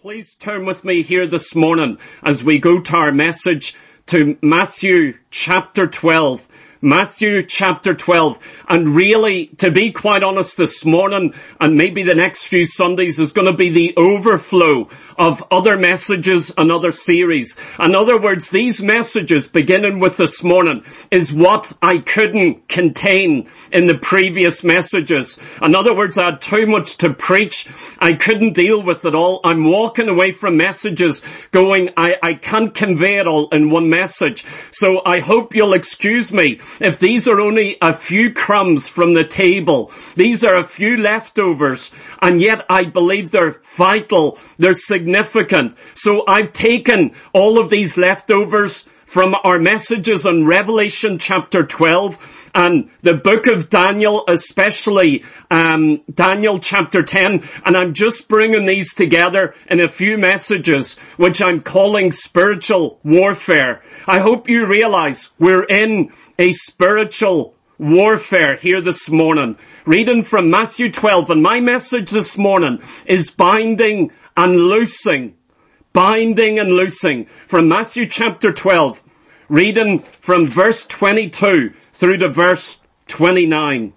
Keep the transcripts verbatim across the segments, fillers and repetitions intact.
Please turn with me here this morning as we go to our message to Matthew chapter twelve. Matthew chapter twelve. And really, to be quite honest, this morning and maybe the next few Sundays is going to be the overflow of other messages and other series. In other words, these messages beginning with this morning is what I couldn't contain in the previous messages. In other words, I had too much to preach. I couldn't deal with it all. I'm walking away from messages going, I, I can't convey it all in one message. So I hope you'll excuse me if these are only a few crumbs from the table. These are a few leftovers, and yet I believe they're vital, they're significant. So I've taken all of these leftovers from our messages on Revelation chapter twelve and the book of Daniel, especially um Daniel chapter ten, and I'm just bringing these together in a few messages, which I'm calling spiritual warfare. I hope you realize we're in a spiritual warfare here this morning. Reading from Matthew twelve, and my message this morning is binding and loosing. Binding and loosing from Matthew chapter twelve, reading from verse twenty-two through to verse twenty-nine.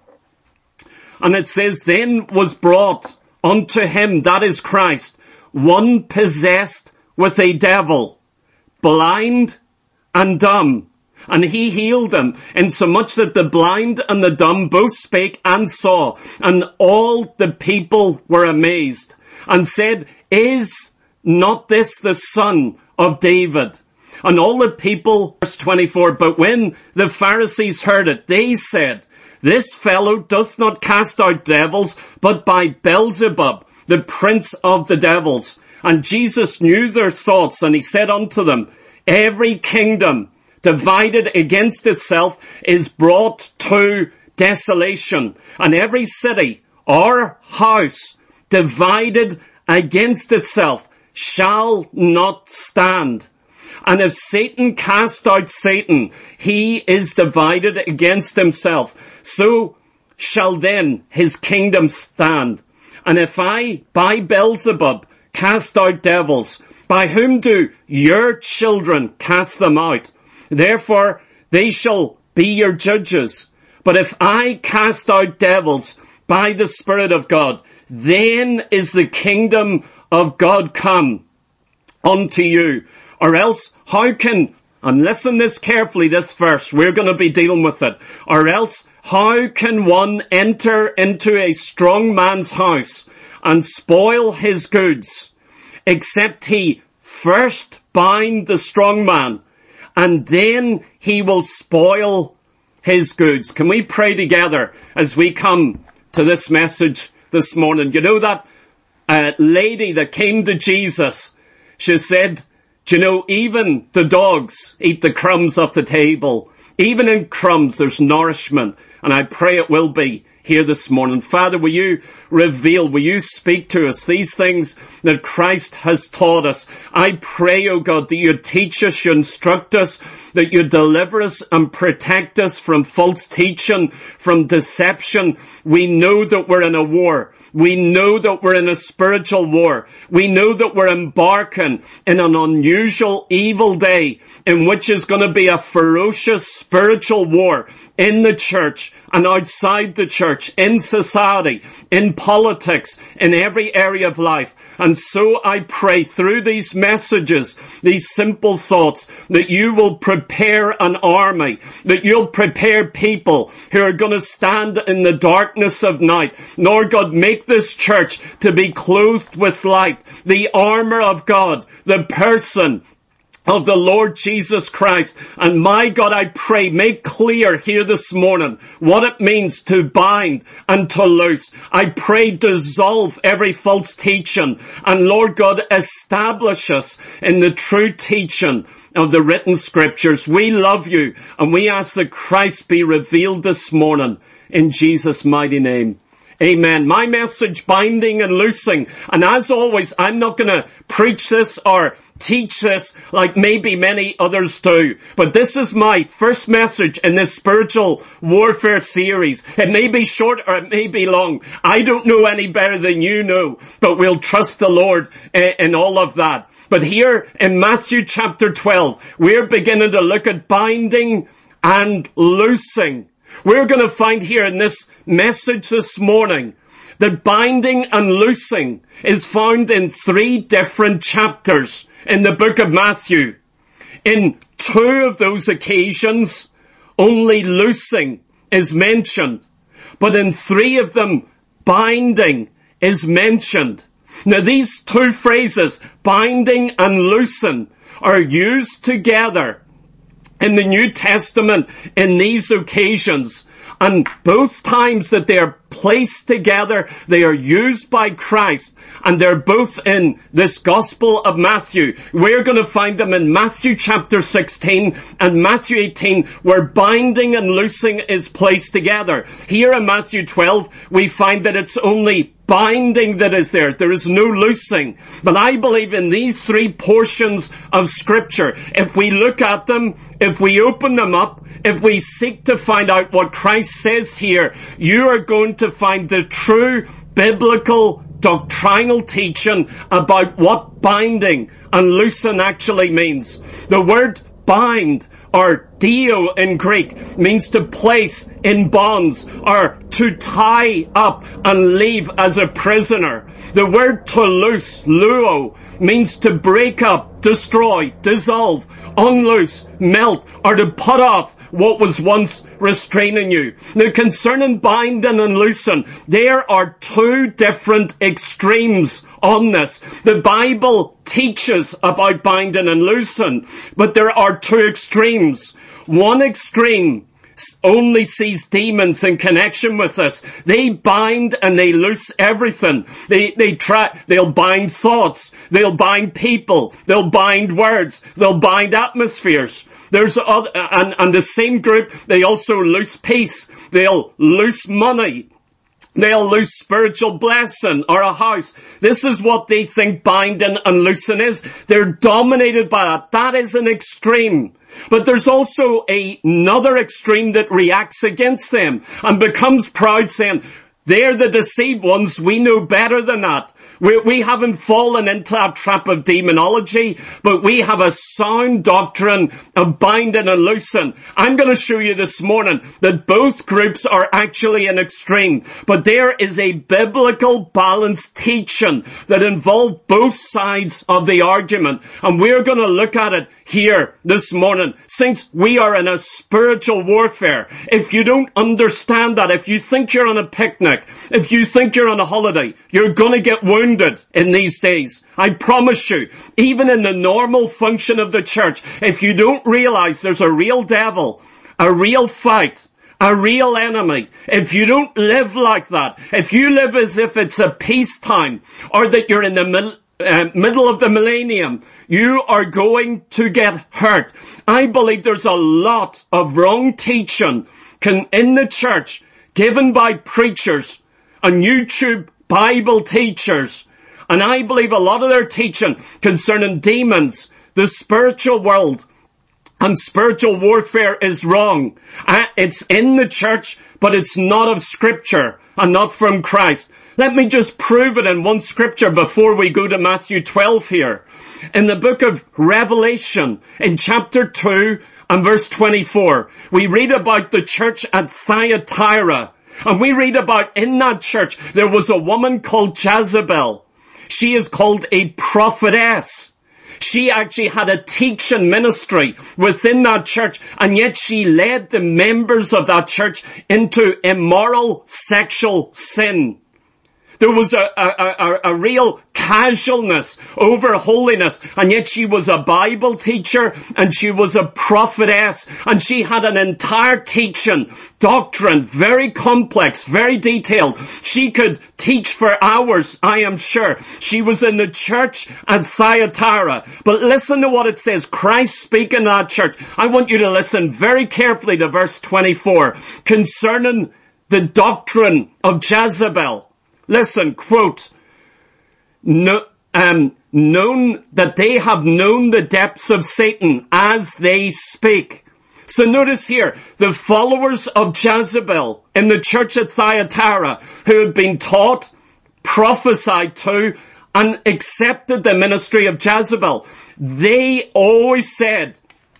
And it says, Then was brought unto him, that is Christ, one possessed with a devil, blind and dumb. And he healed him, insomuch that the blind and the dumb both spake and saw. And all the people were amazed, and said, Is not this the son of David? And all the people, verse twenty-four, but when the Pharisees heard it, they said, This fellow doth not cast out devils, but by Beelzebub, the prince of the devils. And Jesus knew their thoughts, and he said unto them, Every kingdom divided against itself is brought to desolation, and every city or house divided against itself shall not stand. And if Satan cast out Satan, he is divided against himself. So shall then his kingdom stand. And if I, by Beelzebub, cast out devils, by whom do your children cast them out? Therefore they shall be your judges. But if I cast out devils by the Spirit of God, then is the kingdom of God come unto you. Or else how can, and listen this carefully, this verse, we're going to be dealing with it. Or else how can one enter into a strong man's house and spoil his goods, except he first bind the strong man, and then he will spoil his goods? Can we pray together as we come to this message this morning? You know that uh, lady that came to Jesus, she said, do you know, even the dogs eat the crumbs off the table. Even in crumbs there's nourishment, and I pray it will be here this morning. Father, will you reveal, will you speak to us these things that Christ has taught us? I pray, oh God, that you teach us, you instruct us, that you deliver us and protect us from false teaching, from deception. We know that we're in a war. We know that we're in a spiritual war. We know that we're embarking in an unusual evil day in which is going to be a ferocious spiritual war in the church and outside the church, in society, in politics, in every area of life. And so I pray through these messages, these simple thoughts, that you will prepare an army, that you'll prepare people who are going to stand in the darkness of night. Lord God, make this church to be clothed with light, the armor of God, the person of the Lord Jesus Christ. And my God, I pray, make clear here this morning what it means to bind and to loose. I pray, dissolve every false teaching, and Lord God, establish us in the true teaching of the written scriptures. We love you, and we ask that Christ be revealed this morning in Jesus' mighty name. Amen. My message, binding and loosing. And as always, I'm not going to preach this or teach this like maybe many others do. But this is my first message in this spiritual warfare series. It may be short or it may be long. I don't know any better than you know, but we'll trust the Lord in all of that. But here in Matthew chapter twelve, we're beginning to look at binding and loosing. We're going to find here in this message this morning that binding and loosing is found in three different chapters in the book of Matthew. In two of those occasions, only loosing is mentioned, but in three of them, binding is mentioned. Now these two phrases, binding and loosing, are used together in the New Testament in these occasions. And both times that they are placed together, they are used by Christ, and they're both in this Gospel of Matthew. We're going to find them in Matthew chapter sixteen and Matthew eighteen, where binding and loosing is placed together. Here in Matthew twelve, we find that it's only binding that is there. There is no loosing. But I believe in these three portions of Scripture, if we look at them, if we open them up, if we seek to find out what Christ says here, you are going to find the true biblical doctrinal teaching about what binding and loosing actually means. The word bind, or dio in Greek, means to place in bonds or to tie up and leave as a prisoner. The word to loose, luo, means to break up, destroy, dissolve, unloose, melt, or to put off what was once restraining you. Now concerning binding and loosing, there are two different extremes on this. The Bible teaches about binding and loosing, but there are two extremes. One extreme only sees demons in connection with this. They bind and they loose everything. They, they try, they'll bind thoughts. They'll bind people. They'll bind words. They'll bind atmospheres. There's other, and, and the same group, they also loose peace. They'll loose money. They'll lose spiritual blessing or a house. This is what they think binding and loosing is. They're dominated by that. That is an extreme. But there's also a, another extreme that reacts against them and becomes proud, saying, they're the deceived ones. We know better than that. We, we haven't fallen into that trap of demonology, but we have a sound doctrine of binding and loosing. I'm going to show you this morning that both groups are actually an extreme, but there is a biblical balanced teaching that involves both sides of the argument, and we're going to look at it here this morning. Since we are in a spiritual warfare, if you don't understand that, if you think you're on a picnic, if you think you're on a holiday, you're going to get wounded in these days. I promise you, even in the normal function of the church, if you don't realize there's a real devil, a real fight, a real enemy, if you don't live like that, if you live as if it's a peacetime or that you're in the middle, Uh, middle of the millennium, you are going to get hurt. I believe there's a lot of wrong teaching can, in the church given by preachers and YouTube Bible teachers. And I believe a lot of their teaching concerning demons, the spiritual world, and spiritual warfare is wrong. Uh, it's in the church, but it's not of Scripture and not from Christ. Let me just prove it in one scripture before we go to Matthew twelve here. In the book of Revelation, in chapter two and verse twenty-four, we read about the church at Thyatira. And we read about in that church, there was a woman called Jezebel. She is called a prophetess. She actually had a teaching ministry within that church, and yet she led the members of that church into immoral sexual sin. There was a, a, a, a real casualness over holiness, and yet she was a Bible teacher and she was a prophetess, and she had an entire teaching, doctrine, very complex, very detailed. She could teach for hours, I am sure. She was in the church at Thyatira. But listen to what it says. Christ speaking to that church. I want you to listen very carefully to verse twenty-four. Concerning the doctrine of Jezebel. Listen, quote, no, um, known that they have known the depths of Satan as they speak. So notice here, the followers of Jezebel in the church at Thyatira, who had been taught, prophesied to, and accepted the ministry of Jezebel, they always said,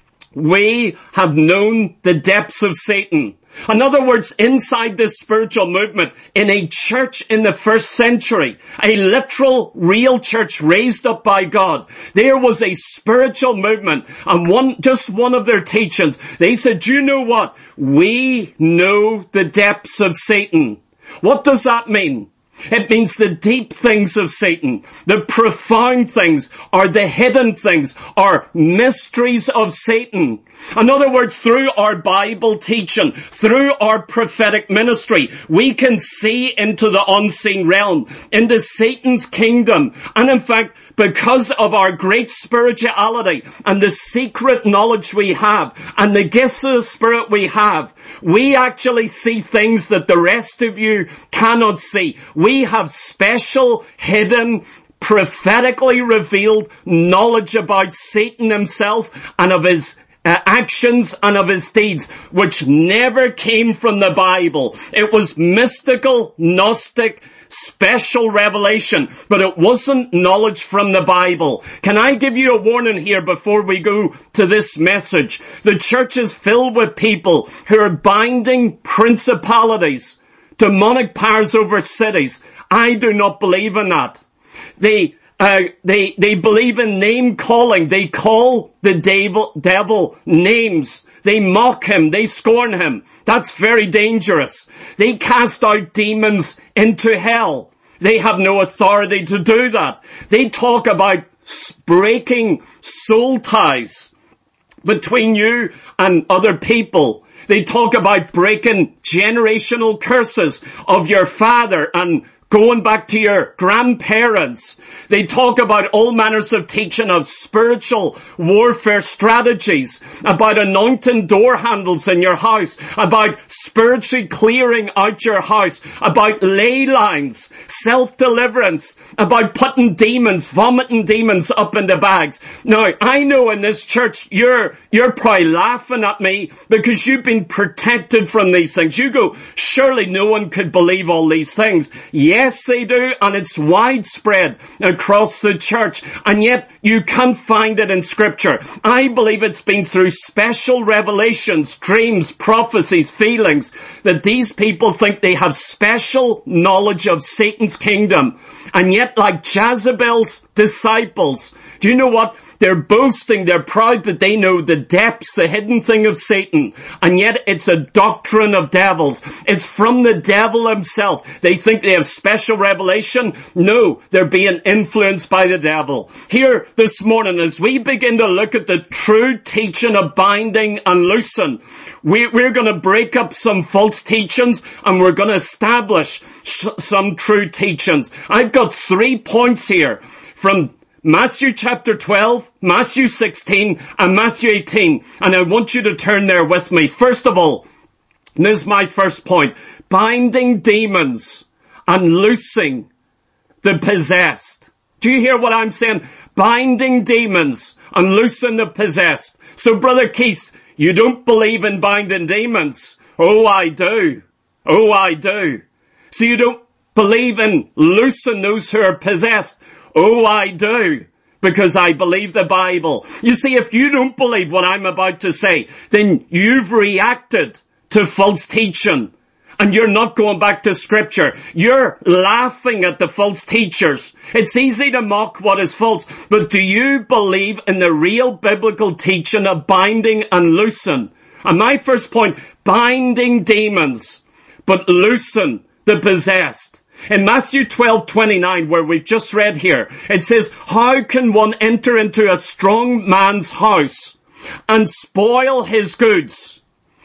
we have known the depths of Satan. In other words, inside this spiritual movement, in a church in the first century, a literal, real church raised up by God, there was a spiritual movement, and one, just one of their teachings, they said, do you know what? We know the depths of Satan. What does that mean? It means the deep things of Satan, the profound things, or the hidden things, or mysteries of Satan. In other words, through our Bible teaching, through our prophetic ministry, we can see into the unseen realm, into Satan's kingdom. And in fact, because of our great spirituality and the secret knowledge we have and the gifts of the Spirit we have, we actually see things that the rest of you cannot see. We have special, hidden, prophetically revealed knowledge about Satan himself and of his Uh, actions and of his deeds, which never came from the Bible. It was mystical, Gnostic, special revelation, but it wasn't knowledge from the Bible. Can I give you a warning here before we go to this message? The church is filled with people who are binding principalities, demonic powers over cities. I do not believe in that. They Uh, they, they believe in name calling. They call the devil, devil names. They mock him. They scorn him. That's very dangerous. They cast out demons into hell. They have no authority to do that. They talk about breaking soul ties between you and other people. They talk about breaking generational curses of your father and going back to your grandparents. They talk about all manners of teaching of spiritual warfare strategies, about anointing door handles in your house, about spiritually clearing out your house, about ley lines, self-deliverance, about putting demons, vomiting demons up into bags. Now, I know in this church, you're, you're probably laughing at me because you've been protected from these things. You go, surely no one could believe all these things. Yes, they do, and it's widespread across the church, and yet you can't find it in Scripture. I believe it's been through special revelations, dreams, prophecies, feelings, that these people think they have special knowledge of Satan's kingdom. And yet, like Jezebel's disciples, do you know what? They're boasting, they're proud that they know the depths, the hidden thing of Satan. And yet it's a doctrine of devils. It's from the devil himself. They think they have special revelation. No, they're being influenced by the devil. Here this morning, as we begin to look at the true teaching of binding and loosing, we, we're going to break up some false teachings and we're going to establish sh- some true teachings. I've got three points here from Matthew chapter twelve, Matthew sixteen, and Matthew eighteen. And I want you to turn there with me. First of all, and this is my first point, binding demons and loosing the possessed. Do you hear what I'm saying? Binding demons and loosing the possessed. So Brother Keith, you don't believe in binding demons. Oh, I do. Oh, I do. So you don't believe in loosing those who are possessed. Oh, I do, because I believe the Bible. You see, if you don't believe what I'm about to say, then you've reacted to false teaching, and you're not going back to Scripture. You're laughing at the false teachers. It's easy to mock what is false, but do you believe in the real biblical teaching of binding and loosing? And my first point, binding demons, but loosing the possessed. In Matthew twelve twenty-nine, where we've just read here, it says, how can one enter into a strong man's house and spoil his goods,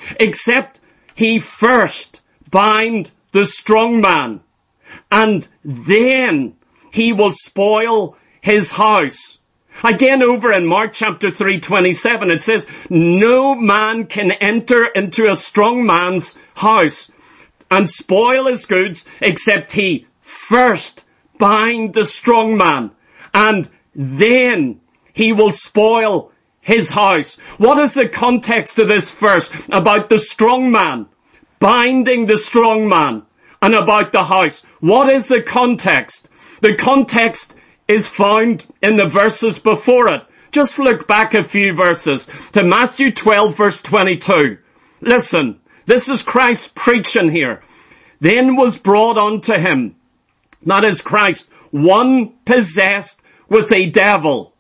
except he first bind the strong man, and then he will spoil his house. Again, over in Mark chapter three twenty-seven, it says, no man can enter into a strong man's house and spoil his goods, except he first bind the strong man, and then he will spoil his house. What is the context of this verse about the strong man binding the strong man and about the house? What is the context? The context is found in the verses before it. Just look back a few verses to Matthew twelve verse twenty-two. Listen, this is Christ preaching here. Then was brought unto him, that is Christ, one possessed with a devil,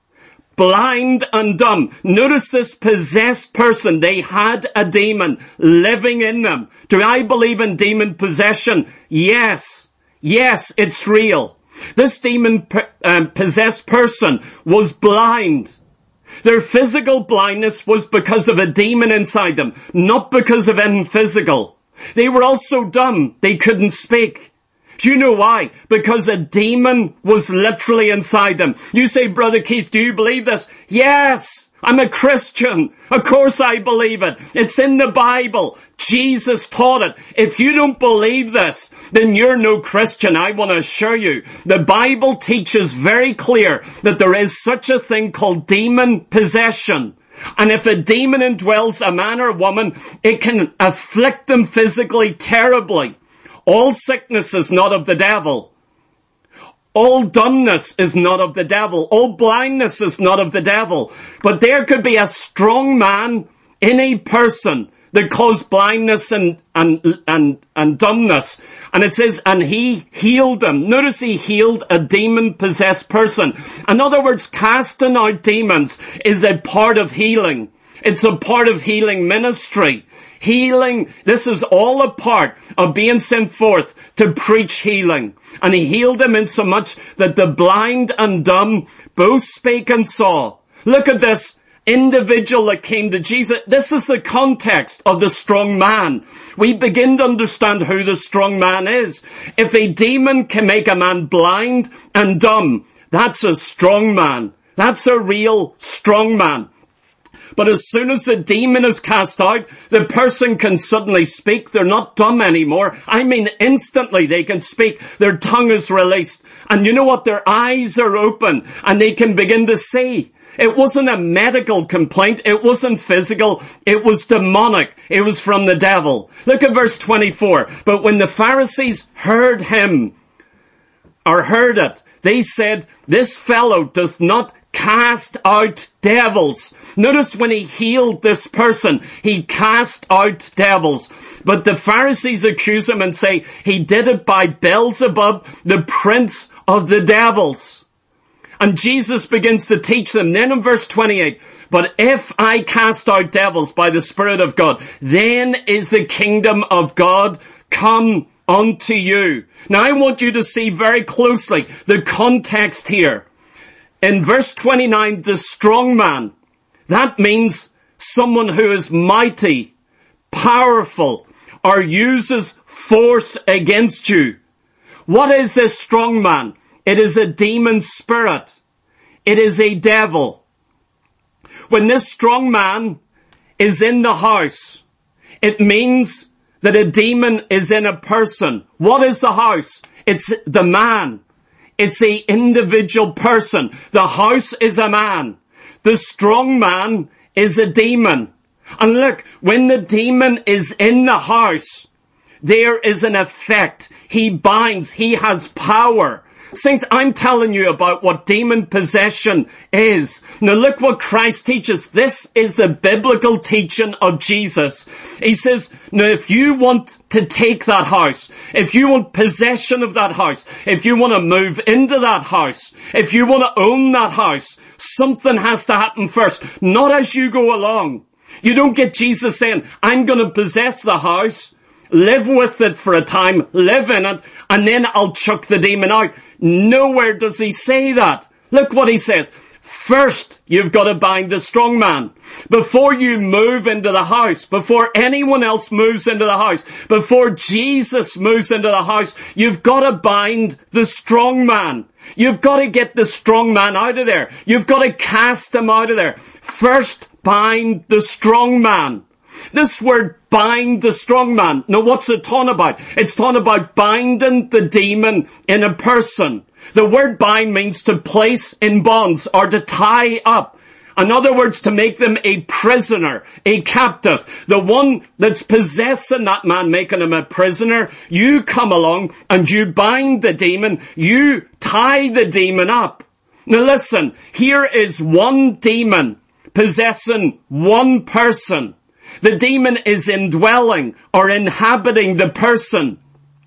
blind and dumb. Notice this possessed person. They had a demon living in them. Do I believe in demon possession? Yes. Yes, it's real. This demon um, possessed person was blind. Their physical blindness was because of a demon inside them, not because of anything physical. They were also dumb. They couldn't speak. Do you know why? Because a demon was literally inside them. You say, Brother Keith, do you believe this? Yes, I'm a Christian. Of course I believe it. It's in the Bible. Jesus taught it. If you don't believe this, then you're no Christian. I want to assure you. The Bible teaches very clear that there is such a thing called demon possession. And if a demon indwells a man or woman, it can afflict them physically terribly. All sickness is not of the devil. All dumbness is not of the devil. All blindness is not of the devil. But there could be a strong man in a person that caused blindness and, and, and, and dumbness. And it says, and he healed them. Notice he healed a demon-possessed person. In other words, casting out demons is a part of healing. It's a part of healing ministry. Healing, this is all a part of being sent forth to preach healing. And he healed them insomuch that the blind and dumb both spake and saw. Look at this individual that came to Jesus. This is the context of the strong man. We begin to understand who the strong man is. If a demon can make a man blind and dumb, that's a strong man. That's a real strong man. But as soon as the demon is cast out, the person can suddenly speak. They're not dumb anymore. I mean, instantly they can speak. Their tongue is released. And you know what? Their eyes are open and they can begin to see. It wasn't a medical complaint. It wasn't physical. It was demonic. It was from the devil. Look at verse twenty-four. But when the Pharisees heard him, or heard it, they said, this fellow doth not cast out devils. Notice when he healed this person, he cast out devils. But the Pharisees accuse him and say, he did it by Beelzebub, the prince of the devils. And Jesus begins to teach them. Then in verse twenty-eight, but if I cast out devils by the Spirit of God, then is the kingdom of God come unto you. Now I want you to see very closely the context here. In verse twenty-nine, the strong man, that means someone who is mighty, powerful, or uses force against you. What is this strong man? It is a demon spirit. It is a devil. When this strong man is in the house, it means that a demon is in a person. What is the house? It's the man. It's a individual person. The house is a man. The strong man is a demon. And look, when the demon is in the house, there is an effect. He binds. He has power. Saints, I'm telling you about what demon possession is. Now look what Christ teaches. This is the biblical teaching of Jesus. He says, now if you want to take that house, if you want possession of that house, if you want to move into that house, if you want to own that house, something has to happen first. Not as you go along. You don't get Jesus saying, I'm going to possess the house, live with it for a time, live in it, and then I'll chuck the demon out. Nowhere does he say that. Look what he says. First, you've got to bind the strong man. Before you move into the house, before anyone else moves into the house, before Jesus moves into the house, you've got to bind the strong man. You've got to get the strong man out of there. You've got to cast him out of there. First, bind the strong man. This word bind the strong man. Now what's it talking about? It's talking about binding the demon in a person. The word bind means to place in bonds or to tie up. In other words, to make them a prisoner, a captive. The one that's possessing that man, making him a prisoner, you come along and you bind the demon, you tie the demon up. Now listen, here is one demon possessing one person. The demon is indwelling or inhabiting the person.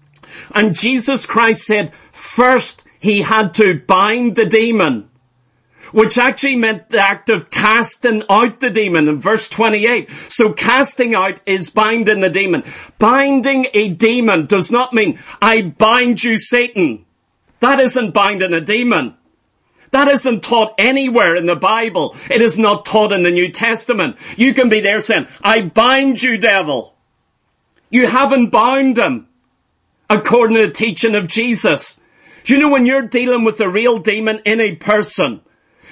And Jesus Christ said, first he had to bind the demon, which actually meant the act of casting out the demon in verse twenty-eight. So casting out is binding the demon. Binding a demon does not mean, I bind you, Satan. That isn't binding a demon. That isn't taught anywhere in the Bible. It is not taught in the New Testament. You can be there saying, I bind you, devil. You haven't bound him, according to the teaching of Jesus. You know, when you're dealing with a real demon in a person,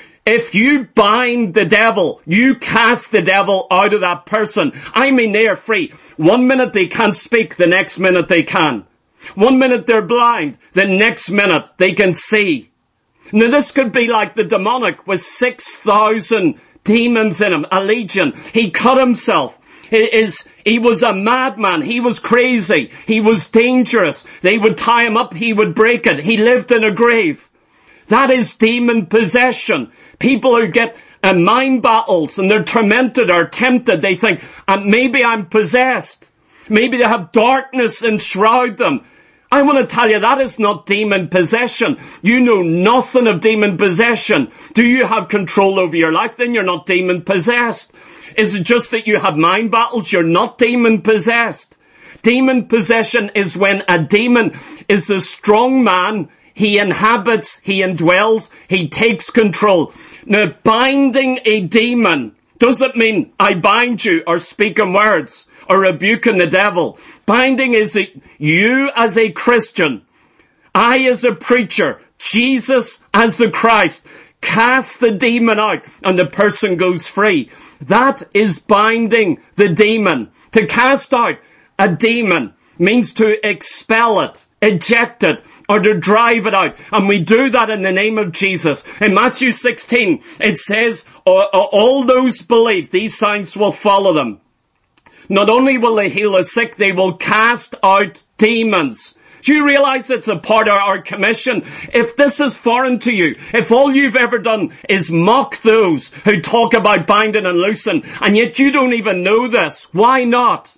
if you bind the devil, you cast the devil out of that person. I mean, they are free. One minute they can't speak, the next minute they can. One minute they're blind, the next minute they can see. Now this could be like the demonic with six thousand demons in him, a legion. He cut himself. It is, he was a madman. He was crazy. He was dangerous. They would tie him up. He would break it. He lived in a grave. That is demon possession. People who get uh, mind battles and they're tormented or tempted, they think, uh, maybe I'm possessed. Maybe they have darkness enshroud them. I want to tell you, that is not demon possession. You know nothing of demon possession. Do you have control over your life? Then you're not demon possessed. Is it just that you have mind battles? You're not demon possessed. Demon possession is when a demon is the strong man. He inhabits, he indwells, he takes control. Now, binding a demon doesn't mean I bind you or speaking words or rebuking the devil. Binding is that you as a Christian, I as a preacher, Jesus as the Christ, cast the demon out and the person goes free. That is binding the demon. To cast out a demon means to expel it, eject it, or to drive it out. And we do that in the name of Jesus. In Matthew sixteen, it says, all those believe, these signs will follow them. Not only will they heal the sick, they will cast out demons. Do you realize it's a part of our commission? If this is foreign to you, if all you've ever done is mock those who talk about binding and loosing, and yet you don't even know this, why not?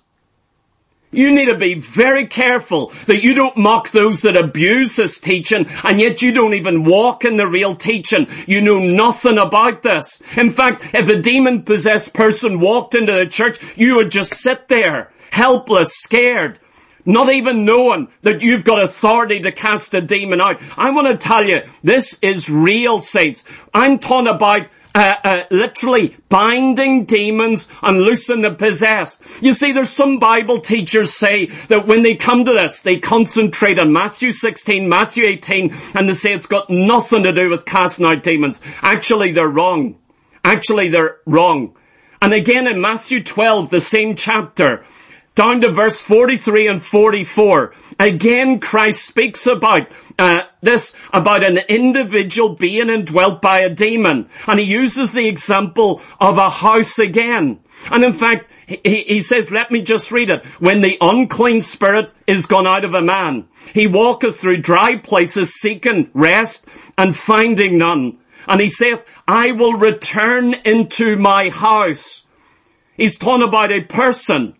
You need to be very careful that you don't mock those that abuse this teaching, and yet you don't even walk in the real teaching. You know nothing about this. In fact, if a demon-possessed person walked into the church, you would just sit there, helpless, scared, not even knowing that you've got authority to cast the demon out. I want to tell you, this is real, saints. I'm talking about Uh, uh, literally binding demons and loosing the possessed. You see, there's some Bible teachers say that when they come to this, they concentrate on Matthew sixteen, Matthew eighteen, and they say it's got nothing to do with casting out demons. Actually, they're wrong. Actually, they're wrong. And again in Matthew twelve, the same chapter, down to verse forty-three and forty-four, again Christ speaks about uh, this, about an individual being indwelt by a demon. And he uses the example of a house again. And in fact, he, he says, let me just read it. When the unclean spirit is gone out of a man, he walketh through dry places seeking rest and finding none. And he saith, I will return into my house. He's talking about a person.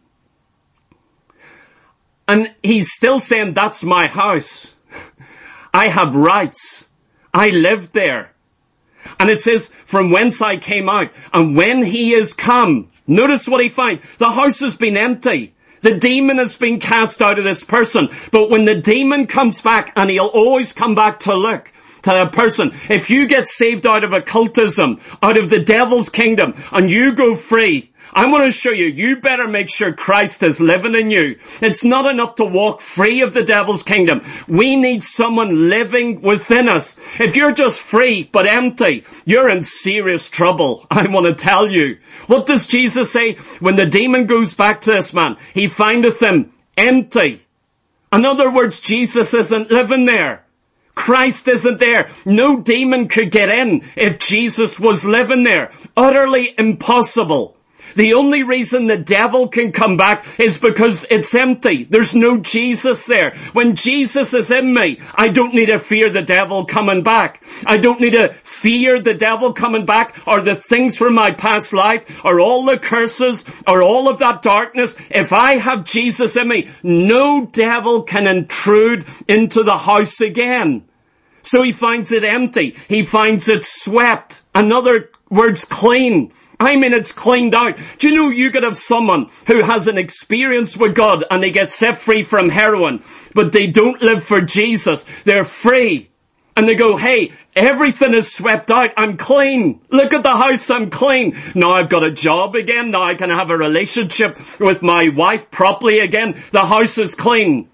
And he's still saying, that's my house. I have rights. I live there. And it says, from whence I came out. And when he is come, notice what he finds. The house has been empty. The demon has been cast out of this person. But when the demon comes back, and he'll always come back to look to a person. If you get saved out of occultism, out of the devil's kingdom, and you go free, I want to show you, you better make sure Christ is living in you. It's not enough to walk free of the devil's kingdom. We need someone living within us. If you're just free but empty, you're in serious trouble, I want to tell you. What does Jesus say? When the demon goes back to this man, he findeth him empty. In other words, Jesus isn't living there. Christ isn't there. No demon could get in if Jesus was living there. Utterly impossible. The only reason the devil can come back is because it's empty. There's no Jesus there. When Jesus is in me, I don't need to fear the devil coming back. I don't need to fear the devil coming back or the things from my past life or all the curses or all of that darkness. If I have Jesus in me, no devil can intrude into the house again. So he finds it empty. He finds it swept. In other words, clean. I mean, it's cleaned out. Do you know you could have someone who has an experience with God and they get set free from heroin, but they don't live for Jesus. They're free. And they go, hey, everything is swept out. I'm clean. Look at the house. I'm clean. Now I've got a job again. Now I can have a relationship with my wife properly again. The house is clean.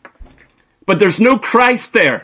But there's no Christ there.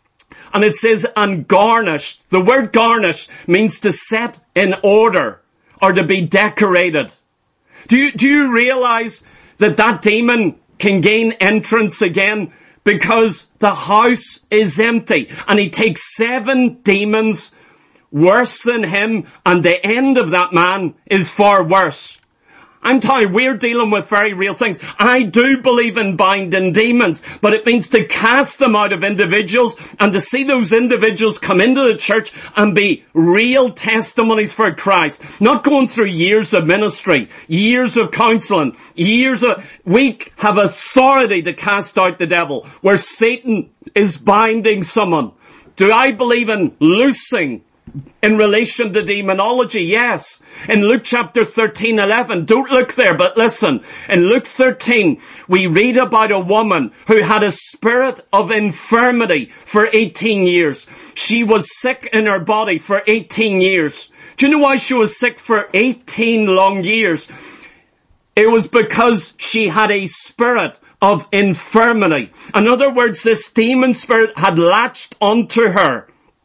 And it says ungarnished. The word garnished means to set in order or to be decorated. Do you, do you realize that that demon can gain entrance again because the house is empty? And he takes seven demons worse than him, and the end of that man is far worse. I'm telling you, we're dealing with very real things. I do believe in binding demons, but it means to cast them out of individuals and to see those individuals come into the church and be real testimonies for Christ. Not going through years of ministry, years of counseling, years of... We have authority to cast out the devil where Satan is binding someone. Do I believe in loosing in relation to demonology? Yes. In Luke chapter thirteen, eleven, don't look there, but listen. In Luke thirteen, we read about a woman who had a spirit of infirmity for eighteen years. She was sick in her body for eighteen years. Do you know why she was sick for eighteen long years? It was because she had a spirit of infirmity. In other words, this demon spirit had latched onto her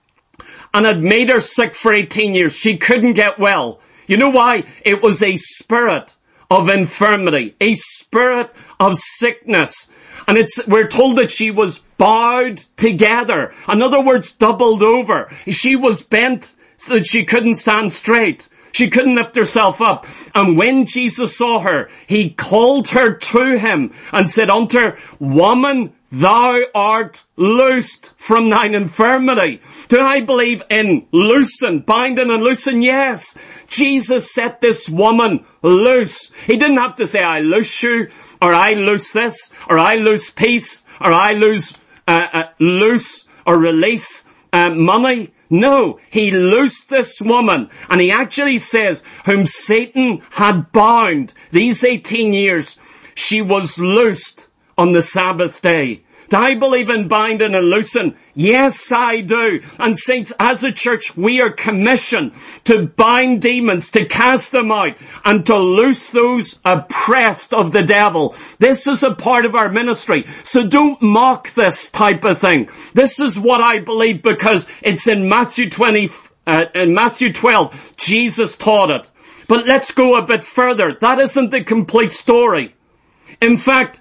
and had made her sick for eighteen years. She couldn't get well. You know why? It was a spirit of infirmity, a spirit of sickness. And it's, we're told that she was bowed together. In other words, doubled over. She was bent so that she couldn't stand straight. She couldn't lift herself up. And when Jesus saw her, he called her to him and said unto her, Woman, thou art loosed from thine infirmity. Do I believe in loosing, binding and loosing? Yes. Jesus set this woman loose. He didn't have to say, I loose you, or I loose this, or I loose peace, or I lose, uh, uh, loose or release uh, money. No, he loosed this woman, and he actually says, whom Satan had bound these eighteen years, she was loosed on the Sabbath day. Do I believe in binding and loosing? Yes, I do. And saints, as a church, we are commissioned to bind demons, to cast them out, and to loose those oppressed of the devil. This is a part of our ministry. So don't mock this type of thing. This is what I believe because it's in Matthew twenty, uh, in Matthew twelve, Jesus taught it. But let's go a bit further. That isn't the complete story. In fact,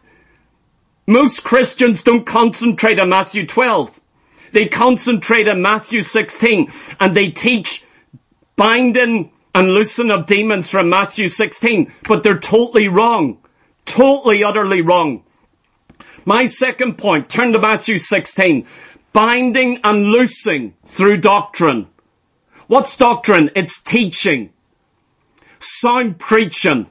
most Christians don't concentrate on Matthew twelve. They concentrate on Matthew sixteen, and they teach binding and loosing of demons from Matthew sixteen, but they're totally wrong. Totally, utterly wrong. My second point, turn to Matthew sixteen. Binding and loosing through doctrine. What's doctrine? It's teaching. Sound preaching.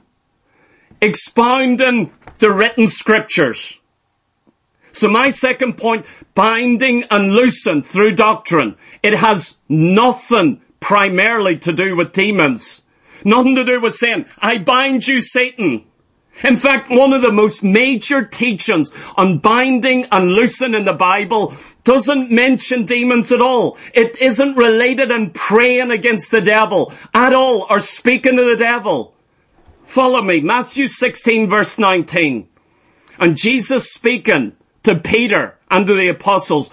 Expounding the written scriptures. So my second point, binding and loosing through doctrine. It has nothing primarily to do with demons. Nothing to do with saying, I bind you, Satan. In fact, one of the most major teachings on binding and loosing in the Bible doesn't mention demons at all. It isn't related in praying against the devil at all or speaking to the devil. Follow me. Matthew sixteen verse nineteen. And Jesus speaking to Peter and to the apostles,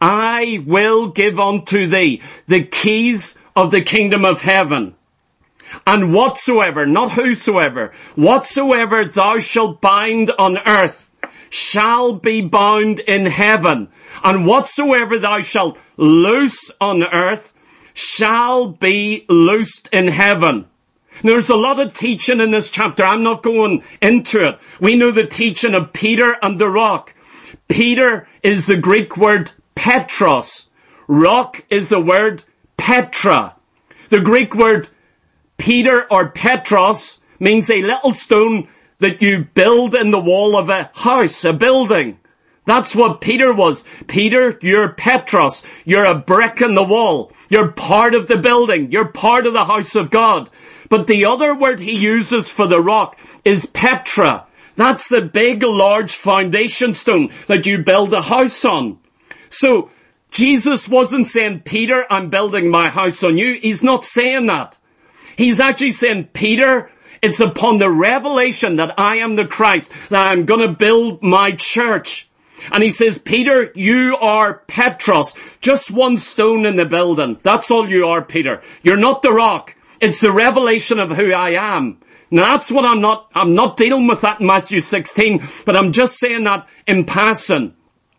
I will give unto thee the keys of the kingdom of heaven. And whatsoever, not whosoever, whatsoever thou shalt bind on earth shall be bound in heaven. And whatsoever thou shalt loose on earth shall be loosed in heaven. Now, there's a lot of teaching in this chapter. I'm not going into it. We know the teaching of Peter and the rock. Peter is the Greek word Petros. Rock is the word Petra. The Greek word Peter or Petros means a little stone that you build in the wall of a house, a building. That's what Peter was. Peter, you're Petros. You're a brick in the wall. You're part of the building. You're part of the house of God. But the other word he uses for the rock is Petra. That's the big, large foundation stone that you build a house on. So, Jesus wasn't saying, Peter, I'm building my house on you. He's not saying that. He's actually saying, Peter, it's upon the revelation that I am the Christ, that I'm going to build my church. And he says, Peter, you are Petros, just one stone in the building. That's all you are, Peter. You're not the rock. It's the revelation of who I am. Now that's what I'm not, I'm not dealing with that in Matthew sixteen, but I'm just saying that in passing.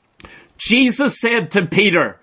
Jesus said to Peter,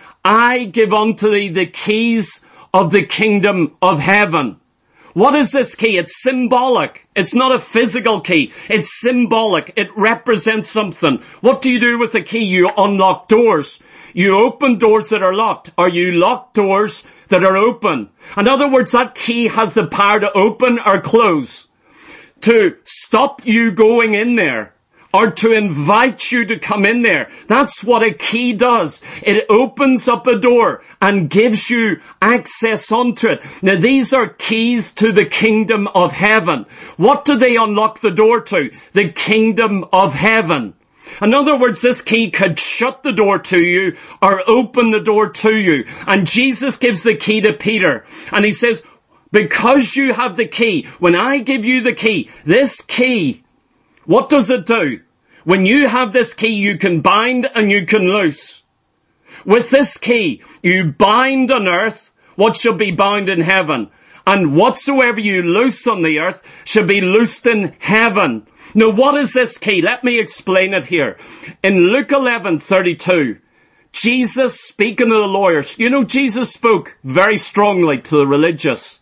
I give unto thee the keys of the kingdom of heaven. What is this key? It's symbolic. It's not a physical key. It's symbolic. It represents something. What do you do with a key? You unlock doors. You open doors that are locked, or you lock doors that are open. In other words, that key has the power to open or close, to stop you going in there, or to invite you to come in there. That's what a key does. It opens up a door and gives you access onto it. Now these are keys to the kingdom of heaven. What do they unlock the door to? The kingdom of heaven. In other words, this key could shut the door to you or open the door to you. And Jesus gives the key to Peter. And he says, because you have the key, when I give you the key, this key, what does it do? When you have this key, you can bind and you can loose. With this key, you bind on earth what shall be bound in heaven. And whatsoever you loose on the earth shall be loosed in heaven. Now what is this key? Let me explain it here. In Luke eleven thirty-two, Jesus speaking to the lawyers. You know, Jesus spoke very strongly to the religious.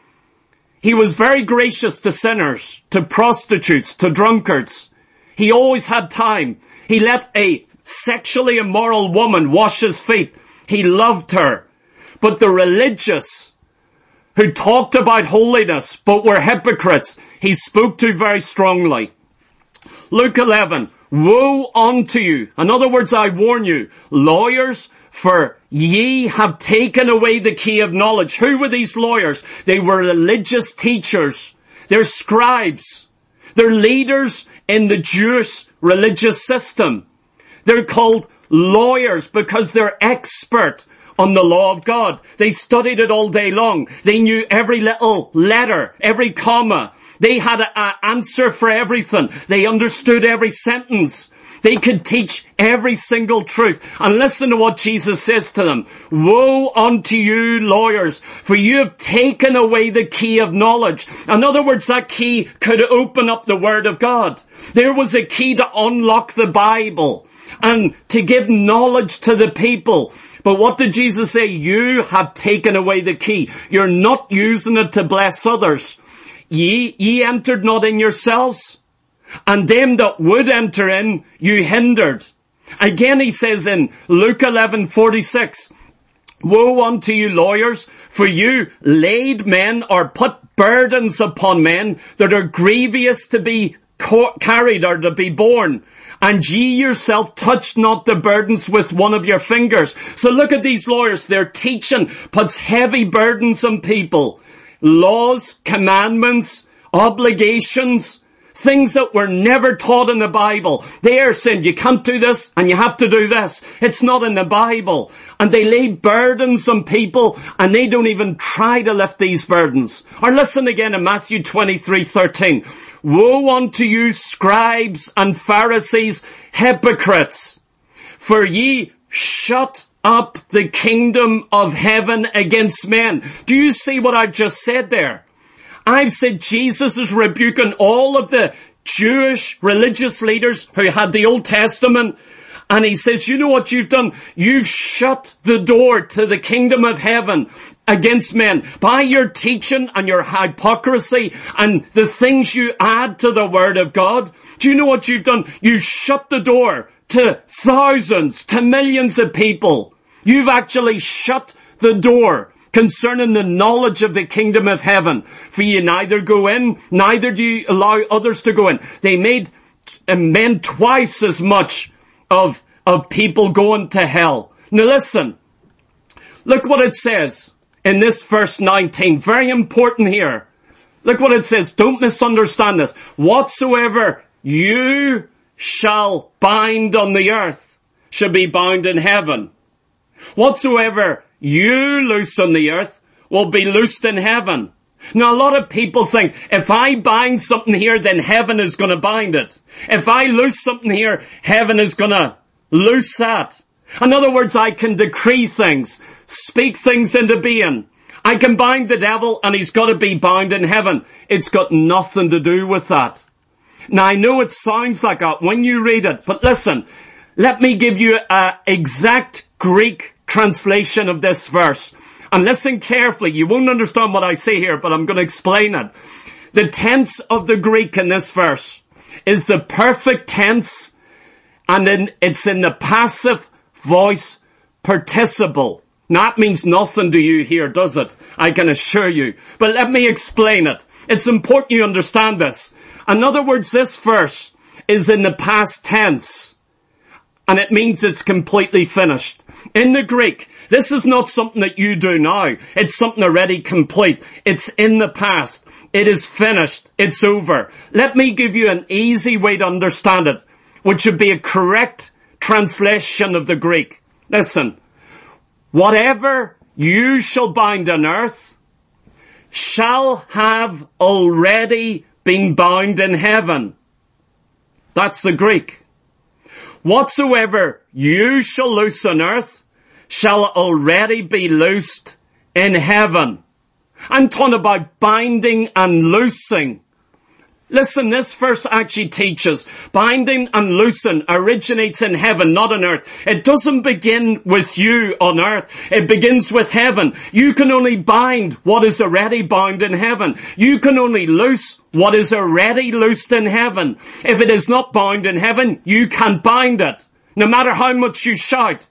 He was very gracious to sinners, to prostitutes, to drunkards. He always had time. He let a sexually immoral woman wash his feet. He loved her. But the religious, who talked about holiness but were hypocrites, he spoke to very strongly. Luke eleven, woe unto you. In other words, I warn you, lawyers, for ye have taken away the key of knowledge. Who were these lawyers? They were religious teachers. They're scribes. They're leaders in the Jewish religious system. They're called lawyers because they're expert on the law of God. They studied it all day long. They knew every little letter, every comma. They had an answer for everything. They understood every sentence. They could teach every single truth. And listen to what Jesus says to them. Woe unto you, lawyers, for you have taken away the key of knowledge. In other words, that key could open up the Word of God. There was a key to unlock the Bible and to give knowledge to the people. But what did Jesus say? You have taken away the key. You're not using it to bless others. Ye, ye entered not in yourselves, and them that would enter in, you hindered. Again he says in Luke eleven forty-six, woe unto you lawyers, for you laid men or put burdens upon men that are grievous to be carried or to be borne. And ye yourself touched not the burdens with one of your fingers. So look at these lawyers. Their teaching puts heavy burdens on people. Laws, commandments, obligations. Things that were never taught in the Bible. They are saying you can't do this and you have to do this. It's not in the Bible. And they lay burdens on people and they don't even try to lift these burdens. Or listen again in Matthew twenty-three thirteen. Woe unto you, scribes and Pharisees, hypocrites, for ye shut up the kingdom of heaven against men. Do you see what I've just said there? I've said Jesus is rebuking all of the Jewish religious leaders who had the Old Testament. And he says, you know what you've done? You've shut the door to the kingdom of heaven against men by your teaching and your hypocrisy and the things you add to the word of God. Do you know what you've done? You've shut the door to thousands, to millions of people. You've actually shut the door concerning the knowledge of the kingdom of heaven. For you neither go in, neither do you allow others to go in. They made uh, men twice as much of, of people going to hell. Now listen, look what it says in this verse nineteen. Very important here. Look what it says. Don't misunderstand this. Whatsoever you shall bind on the earth shall be bound in heaven. Whatsoever you loose on the earth will be loosed in heaven. Now a lot of people think, if I bind something here, then heaven is going to bind it. If I loose something here, heaven is going to loose that. In other words, I can decree things, speak things into being. I can bind the devil and he's got to be bound in heaven. It's got nothing to do with that. Now I know it sounds like that when you read it, but listen, let me give you an exact Greek translation of this verse. And listen carefully. You won't understand what I say here, but I'm going to explain it. The tense of the Greek in this verse is the perfect tense, and in, it's in the passive voice participle. Now, that means nothing to you here, does it? I can assure you. But let me explain it. It's important you understand this. In other words, this verse is in the past tense, and it means it's completely finished. In the Greek, this is not something that you do now. It's something already complete. It's in the past. It is finished. It's over. Let me give you an easy way to understand it, which would be a correct translation of the Greek. Listen. Whatever you shall bind on earth shall have already been bound in heaven. That's the Greek. Whatsoever you shall loose on earth shall already be loosed in heaven. I'm talking about binding and loosing. Listen, this verse actually teaches binding and loosing originates in heaven, not on earth. It doesn't begin with you on earth. It begins with heaven. You can only bind what is already bound in heaven. You can only loose what is already loosed in heaven. If it is not bound in heaven, you can't bind it, no matter how much you shout.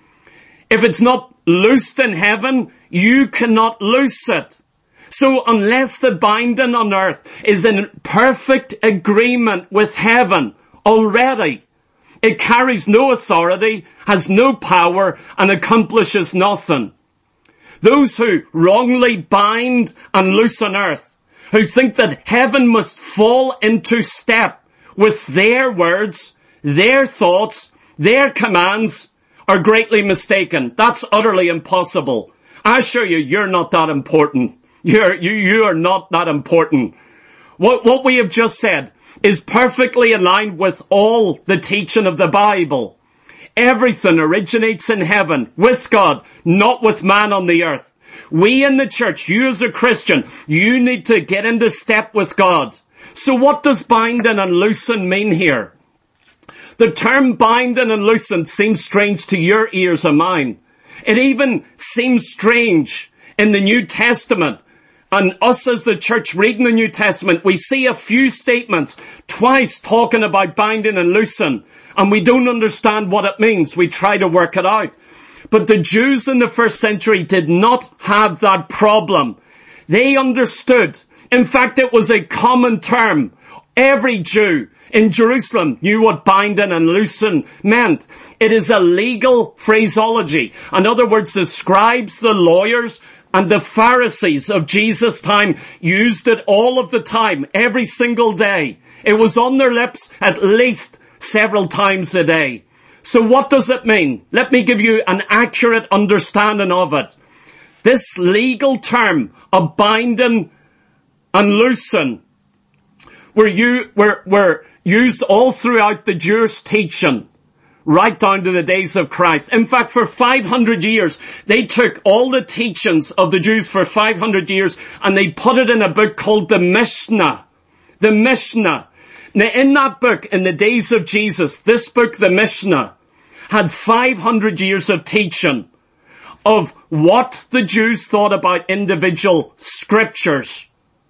If it's not loosed in heaven, you cannot loose it. So unless the binding on earth is in perfect agreement with heaven already, it carries no authority, has no power, and accomplishes nothing. Those who wrongly bind and loose on earth, who think that heaven must fall into step with their words, their thoughts, their commands, are greatly mistaken. That's utterly impossible. I assure you, you're not that important. You're, you, you are not that important. What, what we have just said is perfectly aligned with all the teaching of the Bible. Everything originates in heaven with God, not with man on the earth. We in the church, you as a Christian, you need to get into step with God. So what does binding and loosing mean here? The term binding and loosing seems strange to your ears and mine. It even seems strange in the New Testament. And us as the church reading the New Testament, we see a few statements twice talking about binding and loosing, and we don't understand what it means. We try to work it out. But the Jews in the first century did not have that problem. They understood. In fact, it was a common term. Every Jew in Jerusalem knew what binding and loosing meant. It is a legal phraseology. In other words, the scribes, the lawyers, and the Pharisees of Jesus' time used it all of the time, every single day. It was on their lips at least several times a day. So what does it mean? Let me give you an accurate understanding of it. This legal term of binding and loosing were, you, were, were used all throughout the Jewish teaching, right down to the days of Christ. In fact, for five hundred years, they took all the teachings of the Jews for five hundred years and they put it in a book called the Mishnah. The Mishnah. Now, in that book, in the days of Jesus, this book, the Mishnah, had five hundred years of teaching of what the Jews thought about individual scriptures.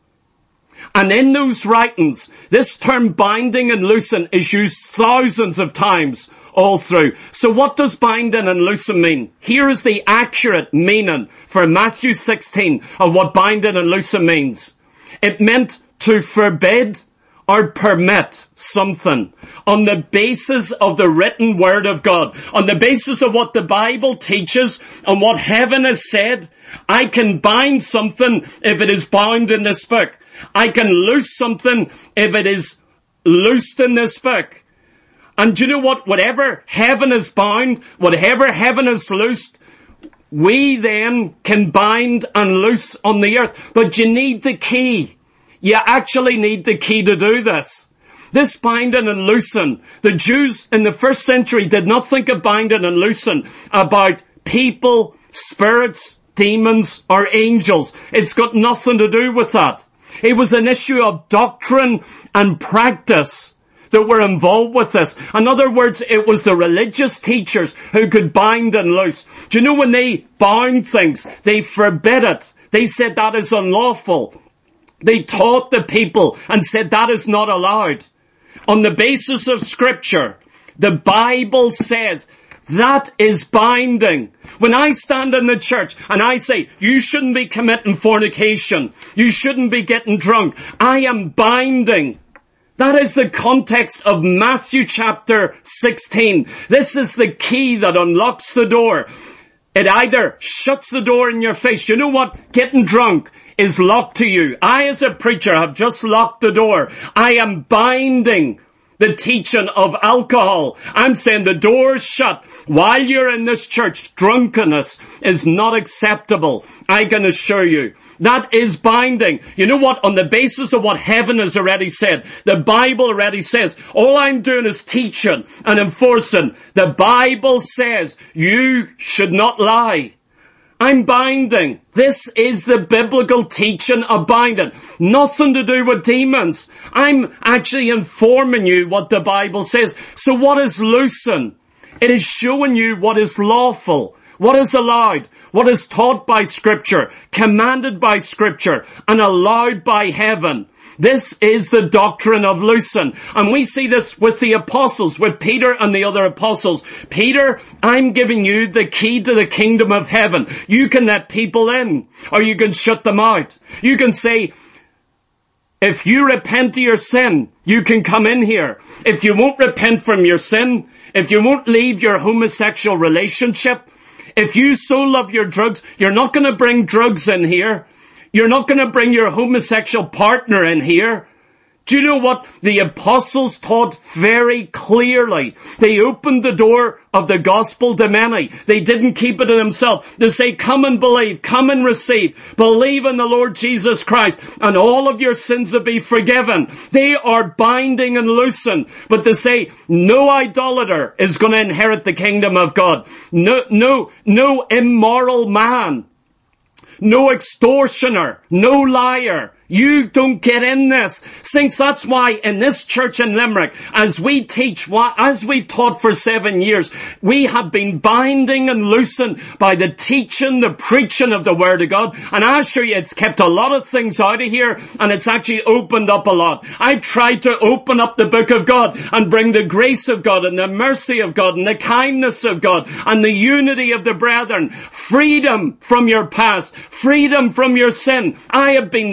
And in those writings, this term binding and loosing is used thousands of times all through. So what does binding and loosing mean? Here is the accurate meaning for Matthew sixteen of what binding and loosing means. It meant to forbid or permit something on the basis of the written word of God, on the basis of what the Bible teaches, on what heaven has said. I can bind something if it is bound in this book. I can loose something if it is loosed in this book. And do you know what? Whatever heaven is bound, whatever heaven is loosed, we then can bind and loose on the earth. But you need the key. You actually need the key to do this. This binding and loosing, the Jews in the first century did not think of binding and loosing about people, spirits, demons, or angels. It's got nothing to do with that. It was an issue of doctrine and practice that were involved with this. In other words, it was the religious teachers who could bind and loose. Do you know when they bound things, they forbid it. They said that is unlawful. They taught the people and said that is not allowed. On the basis of Scripture, the Bible says that is binding. When I stand in the church and I say, you shouldn't be committing fornication, you shouldn't be getting drunk, I am binding. That is the context of Matthew chapter sixteen. This is the key that unlocks the door. It either shuts the door in your face. You know what? Getting drunk is locked to you. I, as a preacher, have just locked the door. I am binding the teaching of alcohol. I'm saying the door's shut. While you're in this church, drunkenness is not acceptable. I can assure you. That is binding. You know what? On the basis of what heaven has already said, the Bible already says, all I'm doing is teaching and enforcing. The Bible says you should not lie. I'm binding. This is the biblical teaching of binding. Nothing to do with demons. I'm actually informing you what the Bible says. So what is loosing? It is showing you what is lawful, what is allowed, what is taught by Scripture, commanded by Scripture, and allowed by heaven. This is the doctrine of loosing. And we see this with the apostles, with Peter and the other apostles. Peter, I'm giving you the key to the kingdom of heaven. You can let people in, or you can shut them out. You can say, if you repent of your sin, you can come in here. If you won't repent from your sin, if you won't leave your homosexual relationship, if you so love your drugs, you're not going to bring drugs in here. You're not going to bring your homosexual partner in here. Do you know what the apostles taught very clearly? They opened the door of the gospel to many. They didn't keep it to themselves. They say, come and believe, come and receive. Believe in the Lord Jesus Christ and all of your sins will be forgiven. They are binding and loosing. But they say, no idolater is going to inherit the kingdom of God. No, no, no immoral man. No extortioner, no liar. You don't get in this. Saints, that's why in this church in Limerick, as we teach, as we've taught for seven years, we have been binding and loosing by the teaching, the preaching of the Word of God. And I assure you, it's kept a lot of things out of here, and it's actually opened up a lot. I tried to open up the book of God and bring the grace of God and the mercy of God and the kindness of God and the unity of the brethren, freedom from your past, freedom from your sin. I have been loose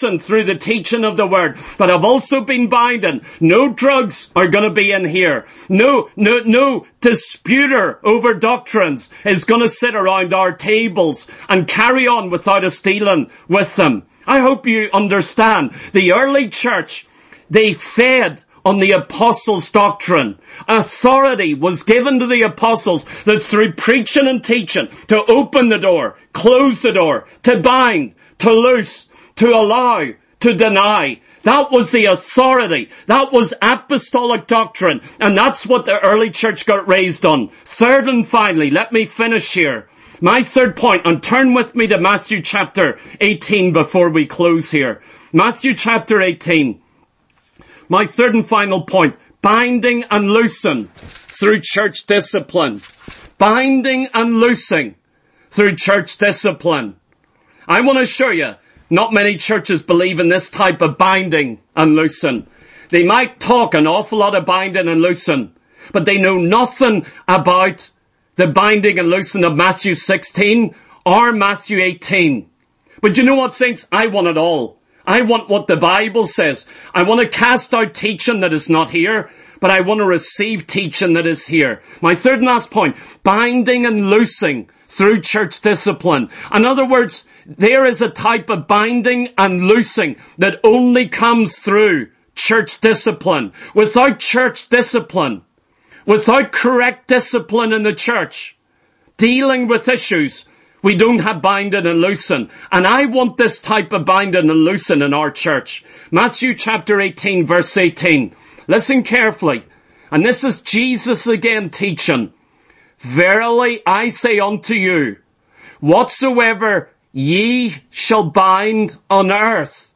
loosing through the teaching of the word, but I've also been binding. No drugs are going to be in here. No, no, no disputer over doctrines is going to sit around our tables and carry on without us dealing with them. I hope you understand. The early church, they fed on the apostles' doctrine. Authority was given to the apostles that through preaching and teaching to open the door, close the door, to bind, to loose, to allow, to deny. That was the authority. That was apostolic doctrine. And that's what the early church got raised on. Third and finally, let me finish here. My third point, and turn with me to Matthew chapter eighteen before we close here. Matthew chapter eighteen. My third and final point, binding and loosing through church discipline. Binding and loosing through church discipline. I want to show you, not many churches believe in this type of binding and loosing. They might talk an awful lot of binding and loosing, but they know nothing about the binding and loosing of Matthew sixteen or Matthew eighteen. But you know what, saints? I want it all. I want what the Bible says. I want to cast out teaching that is not here, but I want to receive teaching that is here. My third and last point, binding and loosing through church discipline. In other words, there is a type of binding and loosing that only comes through church discipline. Without church discipline, without correct discipline in the church, dealing with issues, we don't have binding and loosing. And I want this type of binding and loosing in our church. Matthew chapter eighteen verse eighteen. Listen carefully. And this is Jesus again teaching. Verily I say unto you, whatsoever ye shall bind on earth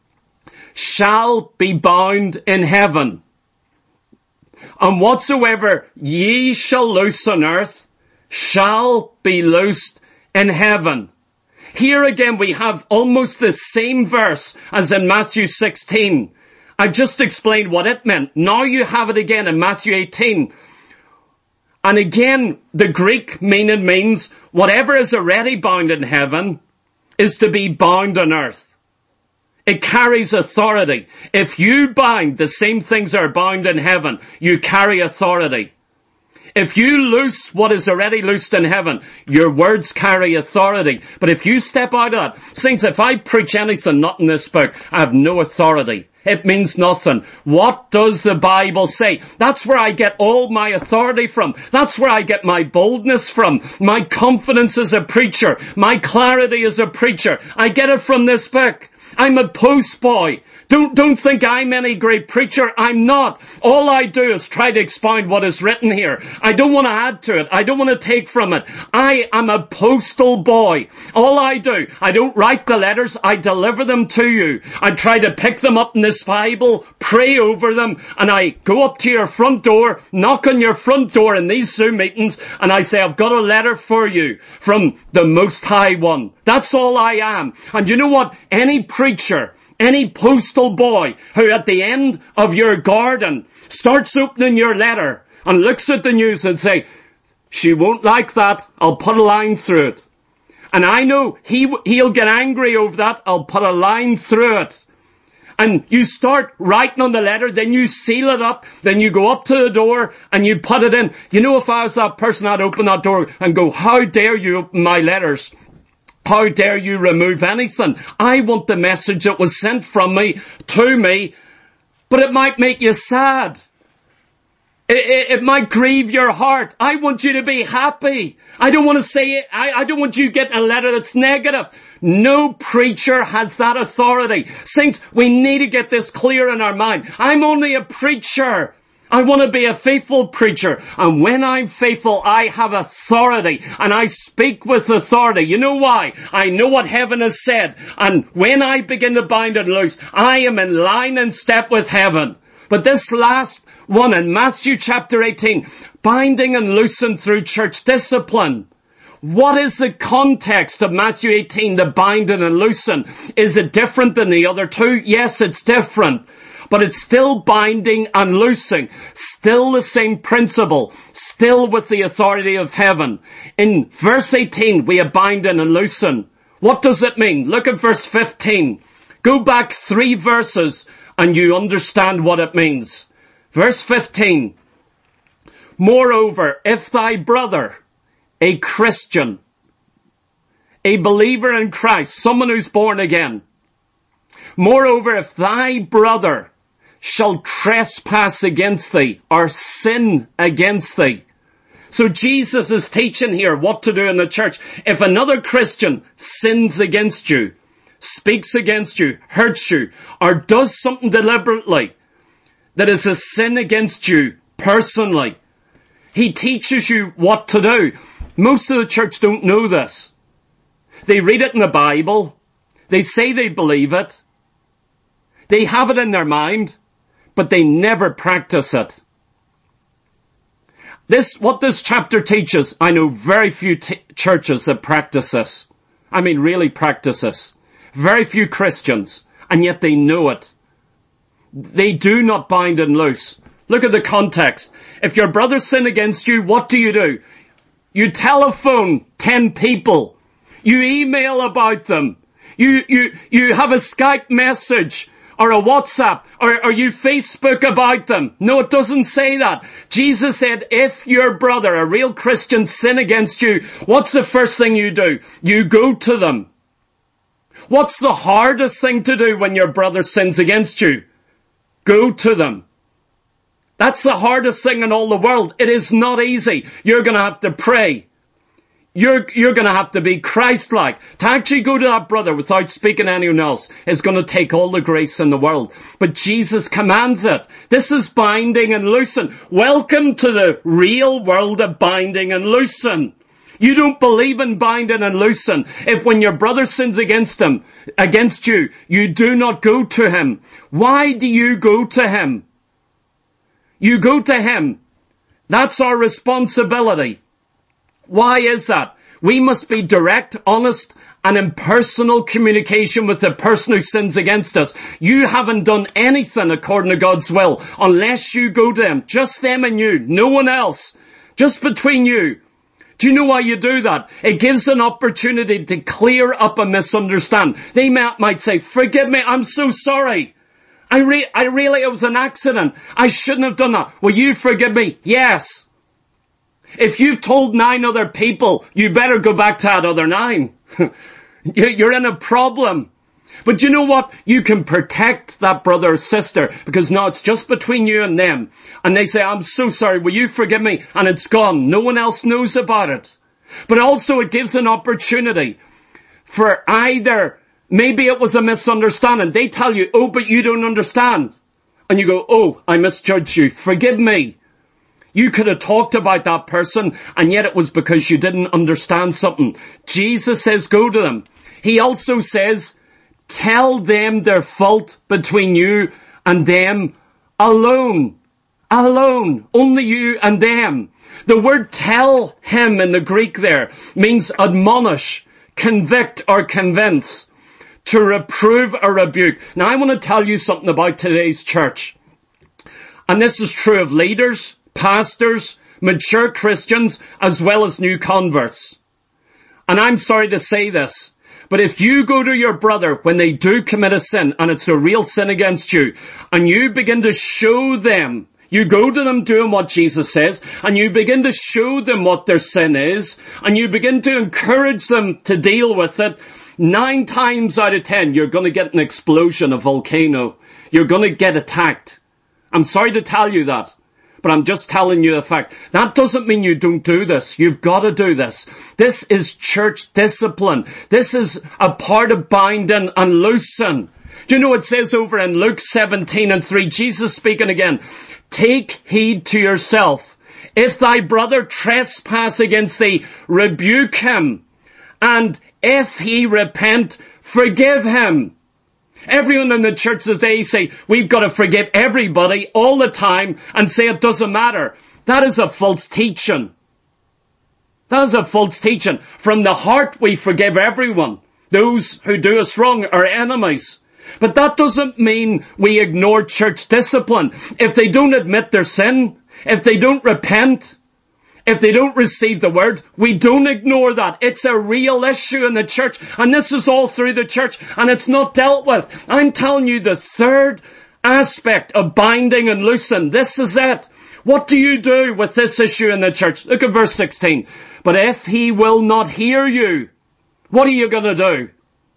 shall be bound in heaven. And whatsoever ye shall loose on earth shall be loosed in heaven. Here again we have almost the same verse as in Matthew sixteen. I just explained what it meant. Now you have it again in Matthew eighteen. And again, the Greek meaning means whatever is already bound in heaven is to be bound on earth. It carries authority. If you bind, the same things are bound in heaven. You carry authority. If you loose what is already loosed in heaven, your words carry authority. But if you step out of that, saints, if I preach anything not in this book, I have no authority. It means nothing. What does the Bible say? That's where I get all my authority from. That's where I get my boldness from. My confidence as a preacher. My clarity as a preacher. I get it from this book. I'm a post boy. Don't, don't think I'm any great preacher. I'm not. All I do is try to expound what is written here. I don't want to add to it. I don't want to take from it. I am a postal boy. All I do, I don't write the letters. I deliver them to you. I try to pick them up in this Bible, pray over them, and I go up to your front door, knock on your front door in these Zoom meetings, and I say, I've got a letter for you from the Most High One. That's all I am. And you know what? Any preacher, any postal boy who at the end of your garden starts opening your letter and looks at the news and say, she won't like that, I'll put a line through it. And I know he, he'll get angry over that, I'll put a line through it. And you start writing on the letter, then you seal it up, then you go up to the door and you put it in. You know, if I was that person, I'd open that door and go, how dare you open my letters? How dare you remove anything? I want the message that was sent from me to me, but it might make you sad. It, it, it might grieve your heart. I want you to be happy. I don't want to say it. I, I don't want you to get a letter that's negative. No preacher has that authority. Saints, we need to get this clear in our mind. I'm only a preacher. I want to be a faithful preacher. And when I'm faithful, I have authority. And I speak with authority. You know why? I know what heaven has said. And when I begin to bind and loose, I am in line and step with heaven. But this last one in Matthew chapter eighteen, binding and loosing through church discipline. What is the context of Matthew eighteen, the binding and loosing? Is it different than the other two? Yes, it's different. But it's still binding and loosing. Still the same principle. Still with the authority of heaven. In verse eighteen, we are binding and loosing. What does it mean? Look at verse fifteen. Go back three verses and you understand what it means. Verse fifteen. Moreover, if thy brother, a Christian, a believer in Christ, someone who's born again, moreover, if thy brother shall trespass against thee or sin against thee. So Jesus is teaching here what to do in the church. If another Christian sins against you, speaks against you, hurts you, or does something deliberately that is a sin against you personally, he teaches you what to do. Most of the church don't know this. They read it in the Bible. They say they believe it. They have it in their mind, but they never practice it. This, what this chapter teaches, I know very few t- churches that practice this. I mean, really practice this. Very few Christians, and yet they know it. They do not bind and loose. Look at the context. If your brother sin against you, what do you do? You telephone ten people. You email about them. You, you, you have a Skype message or a WhatsApp or, or you Facebook about them. No, it doesn't say that. Jesus said, if your brother, a real Christian, sin against you, what's the first thing you do? You go to them. What's the hardest thing to do when your brother sins against you? Go to them. That's the hardest thing in all the world. It is not easy. You're going to have to pray. You're, you're going to have to be Christ-like. To actually go to that brother without speaking to anyone else is going to take all the grace in the world. But Jesus commands it. This is binding and loosing. Welcome to the real world of binding and loosing. You don't believe in binding and loosing. If when your brother sins against him, against you, you do not go to him. Why do you go to him? You go to him. That's our responsibility. Why is that? We must be direct, honest, and in personal communication with the person who sins against us. You haven't done anything according to God's will unless you go to them. Just them and you. No one else. Just between you. Do you know why you do that? It gives an opportunity to clear up a misunderstanding. They might, might say, forgive me, I'm so sorry. I, re- I really, it was an accident. I shouldn't have done that. Will you forgive me? Yes. If you've told nine other people, you better go back to that other nine. You're in a problem. But you know what? You can protect that brother or sister because now it's just between you and them. And they say, I'm so sorry, will you forgive me? And it's gone. No one else knows about it. But also it gives an opportunity for either, maybe it was a misunderstanding. They tell you, oh, but you don't understand. And you go, oh, I misjudged you. Forgive me. You could have talked about that person, and yet it was because you didn't understand something. Jesus says, go to them. He also says, tell them their fault between you and them alone. Alone. Only you and them. The word tell him in the Greek there means admonish, convict or convince, to reprove or rebuke. Now I want to tell you something about today's church. And this is true of leaders, pastors, mature Christians, as well as new converts. And I'm sorry to say this, but if you go to your brother when they do commit a sin, and it's a real sin against you, and you begin to show them, you go to them doing what Jesus says, and you begin to show them what their sin is, and you begin to encourage them to deal with it, nine times out of ten, you're going to get an explosion, a volcano. You're going to get attacked. I'm sorry to tell you that. But I'm just telling you the fact. That doesn't mean you don't do this. You've got to do this. This is church discipline. This is a part of binding and loosing. Do you know it says over in Luke seventeen and three, Jesus speaking again, take heed to yourself. If thy brother trespass against thee, rebuke him. And if he repent, forgive him. Everyone in the church today say, we've got to forgive everybody all the time and say it doesn't matter. That is a false teaching. That is a false teaching. From the heart we forgive everyone. Those who do us wrong are enemies. But that doesn't mean we ignore church discipline. If they don't admit their sin, if they don't repent, If they don't receive the word, we don't ignore that. It's a real issue in the church, and this is all through the church, and it's not dealt with. I'm telling you the third aspect of binding and loosing. This is it. What do you do with this issue in the church? Look at verse sixteen. But if he will not hear you, what are you going to do?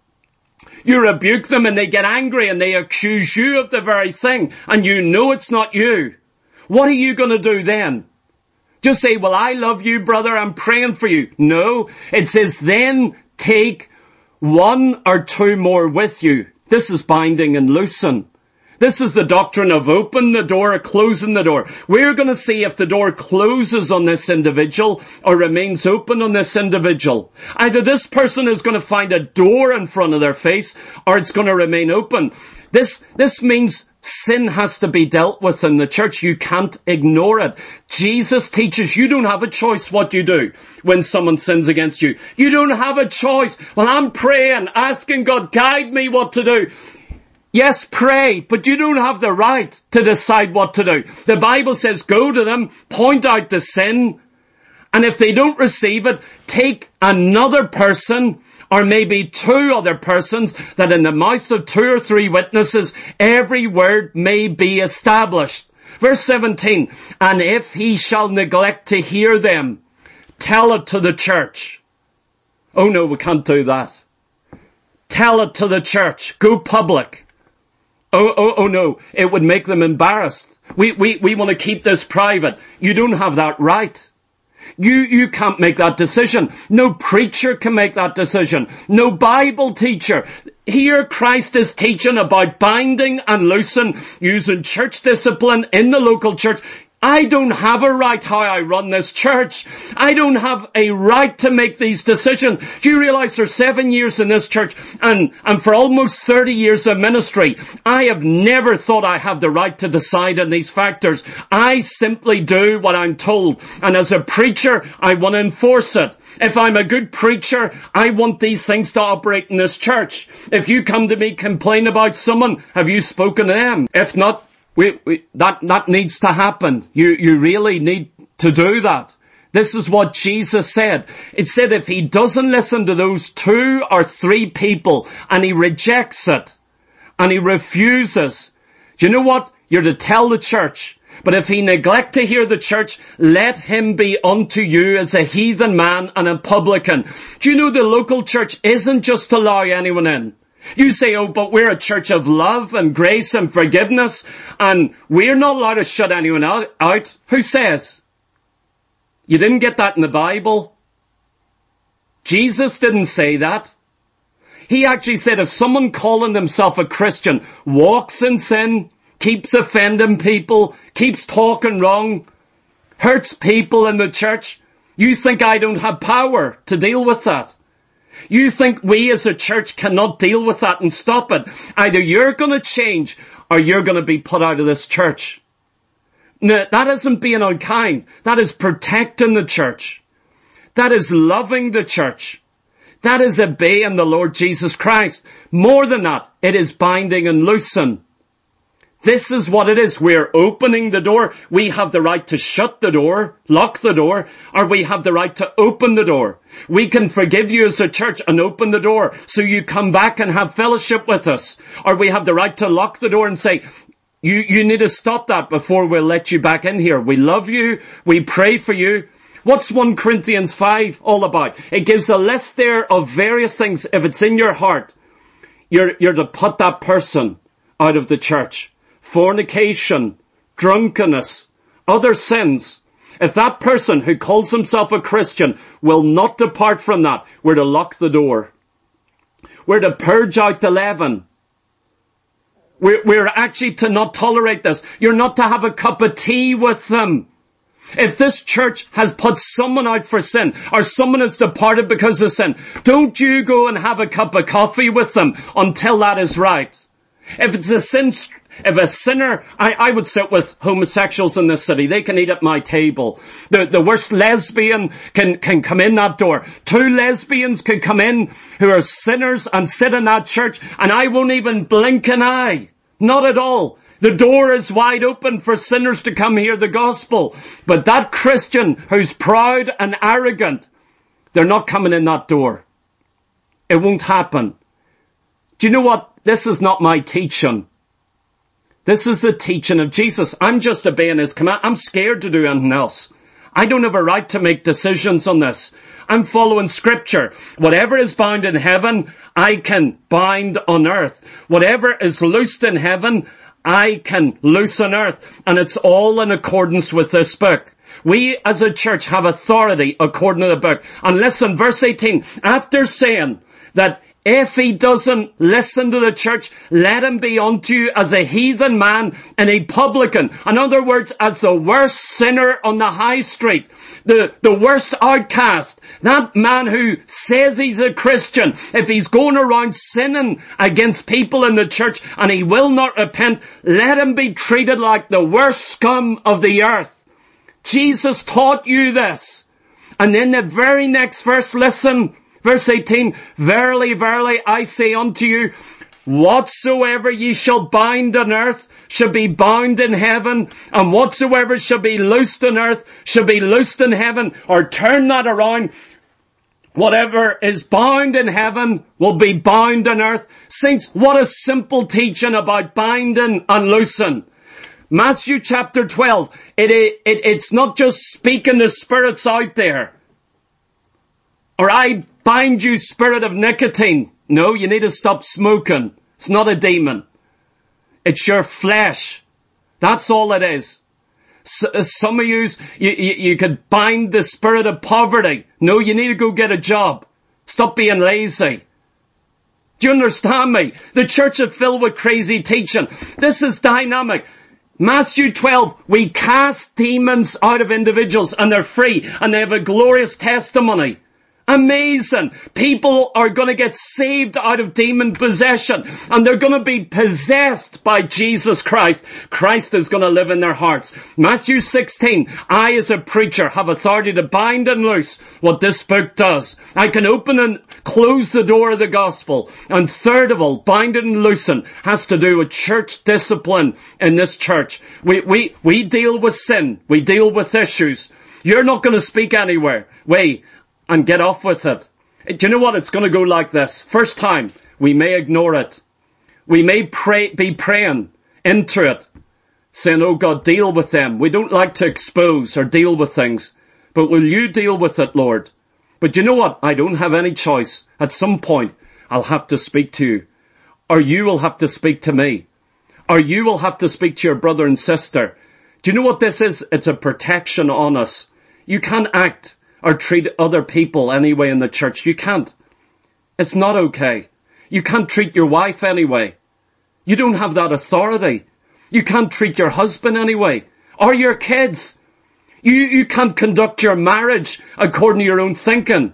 You rebuke them and they get angry and they accuse you of the very thing, and you know it's not you. What are you going to do then? Just say, well, I love you, brother, I'm praying for you. No, it says then take one or two more with you. This is binding and loosing. This is the doctrine of open the door or closing the door. We're going to see if the door closes on this individual or remains open on this individual. Either this person is going to find a door in front of their face or it's going to remain open. This, this means sin has to be dealt with in the church. You can't ignore it. Jesus teaches you don't have a choice what you do when someone sins against you. You don't have a choice. Well, I'm praying, asking God, guide me what to do. Yes, pray, but you don't have the right to decide what to do. The Bible says go to them, point out the sin, and if they don't receive it, take another person or maybe two other persons, that in the mouth of two or three witnesses every word may be established. Verse seventeen, and if he shall neglect to hear them, tell it to the church. Oh no, we can't do that. Tell it to the church. Go public. Oh, oh, oh no, it would make them embarrassed. We, we, we want to keep this private. You don't have that right. You, you can't make that decision. No preacher can make that decision. No Bible teacher. Here Christ is teaching about binding and loosing, using church discipline in the local church. I don't have a right how I run this church. I don't have a right to make these decisions. Do you realize for seven years in this church and, and for almost thirty years of ministry, I have never thought I have the right to decide on these factors. I simply do what I'm told. And as a preacher, I want to enforce it. If I'm a good preacher, I want these things to operate in this church. If you come to me, complain about someone, have you spoken to them? If not, We, we, that, that needs to happen. You, you really need to do that. This is what Jesus said. It said if he doesn't listen to those two or three people and he rejects it and he refuses, do you know what? You're to tell the church. But if he neglect to hear the church, let him be unto you as a heathen man and a publican. Do you know the local church isn't just to allow anyone in? You say, oh, but we're a church of love and grace and forgiveness, and we're not allowed to shut anyone out. Who says? You didn't get that in the Bible. Jesus didn't say that. He actually said if someone calling themselves a Christian walks in sin, keeps offending people, keeps talking wrong, hurts people in the church, you think I don't have power to deal with that? You think we as a church cannot deal with that and stop it? Either you're going to change or you're going to be put out of this church. No, that isn't being unkind. That is protecting the church. That is loving the church. That is obeying the Lord Jesus Christ. More than that, it is binding and loosing. This is what it is. We're opening the door. We have the right to shut the door, lock the door, or we have the right to open the door. We can forgive you as a church and open the door so you come back and have fellowship with us. Or we have the right to lock the door and say, you, you need to stop that before we'll let you back in here. We love you. We pray for you. What's First Corinthians five all about? It gives a list there of various things. If it's in your heart, you're, you're to put that person out of the church. Fornication, drunkenness, other sins. If that person who calls himself a Christian will not depart from that, we're to lock the door. We're to purge out the leaven. We're, we're actually to not tolerate this. You're not to have a cup of tea with them. If this church has put someone out for sin, or someone has departed because of sin, don't you go and have a cup of coffee with them until that is right. If it's a sin, if a sinner, I, I would sit with homosexuals in this city. They can eat at my table. The, the worst lesbian can, can come in that door. Two lesbians can come in who are sinners and sit in that church, and I won't even blink an eye. Not at all. The door is wide open for sinners to come hear the gospel. But that Christian who's proud and arrogant, they're not coming in that door. It won't happen. Do you know what? This is not my teaching. This is the teaching of Jesus. I'm just obeying his command. I'm scared to do anything else. I don't have a right to make decisions on this. I'm following scripture. Whatever is bound in heaven, I can bind on earth. Whatever is loosed in heaven, I can loose on earth. And it's all in accordance with this book. We as a church have authority according to the book. And listen, verse eighteen, after saying that if he doesn't listen to the church, let him be unto you as a heathen man and a publican. In other words, as the worst sinner on the high street, the, the worst outcast, that man who says he's a Christian, if he's going around sinning against people in the church and he will not repent, let him be treated like the worst scum of the earth. Jesus taught you this. And then the very next verse, listen, verse eighteen, verily, verily, I say unto you, whatsoever ye shall bind on earth shall be bound in heaven, and whatsoever shall be loosed on earth shall be loosed in heaven. Or turn that around, whatever is bound in heaven will be bound on earth. Saints, what a simple teaching about binding and loosing. Matthew chapter twelve, it, it, it, it's not just speaking the spirits out there. Or I bind you, spirit of nicotine. No, you need to stop smoking. It's not a demon. It's your flesh. That's all it is. S- some of yous, you, you, you could bind the spirit of poverty. No, you need to go get a job. Stop being lazy. Do you understand me? The church is filled with crazy teaching. This is dynamic. Matthew twelve, we cast demons out of individuals and they're free and they have a glorious testimony. Amazing. People are going to get saved out of demon possession and they're going to be possessed by Jesus Christ. Christ is going to live in their hearts. Matthew sixteen, I as a preacher have authority to bind and loose what this book does. I can open and close the door of the gospel. And third of all, bind and loosen has to do with church discipline in this church. We, we, we deal with sin. We deal with issues. You're not going to speak anywhere. Wait. And get off with it. Do you know what? It's going to go like this. First time, we may ignore it. We may pray, be praying into it, saying, oh God, deal with them. We don't like to expose or deal with things, but will you deal with it, Lord? But you know what? I don't have any choice. At some point, I'll have to speak to you, or you will have to speak to me, or you will have to speak to your brother and sister. Do you know what this is? It's a protection on us. You can't act or treat other people anyway in the church. You can't. It's not okay. You can't treat your wife anyway. You don't have that authority. You can't treat your husband anyway. Or your kids. You, you can't conduct your marriage according to your own thinking.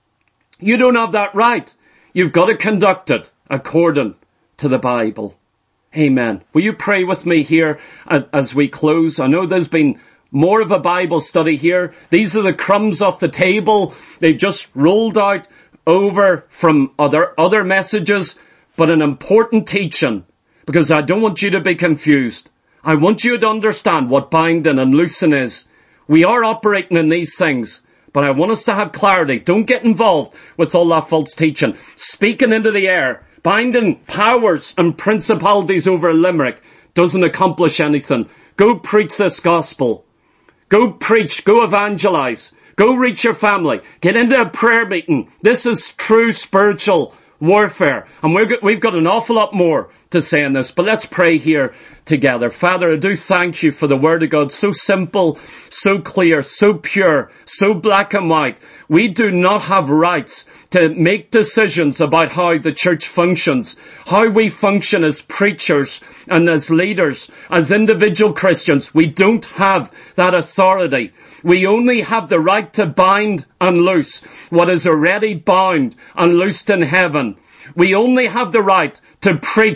You don't have that right. You've got to conduct it according to the Bible. Amen. Will you pray with me here as we close? I know there's been more of a Bible study here. These are the crumbs off the table. They've just rolled out over from other, other messages, but an important teaching, because I don't want you to be confused. I want you to understand what binding and loosing is. We are operating in these things, but I want us to have clarity. Don't get involved with all that false teaching. Speaking into the air, binding powers and principalities over Limerick doesn't accomplish anything. Go preach this gospel. Go preach, go evangelize, go reach your family, get into a prayer meeting. This is true spiritual warfare. And we're, we've got an awful lot more to say in this, but let's pray here together. Father, I do thank you for the Word of God, so simple, so clear, so pure, so black and white. We do not have rights to make decisions about how the church functions, how we function as preachers and as leaders, as individual Christians. We don't have that authority. We only have the right to bind and loose what is already bound and loosed in heaven. We only have the right to preach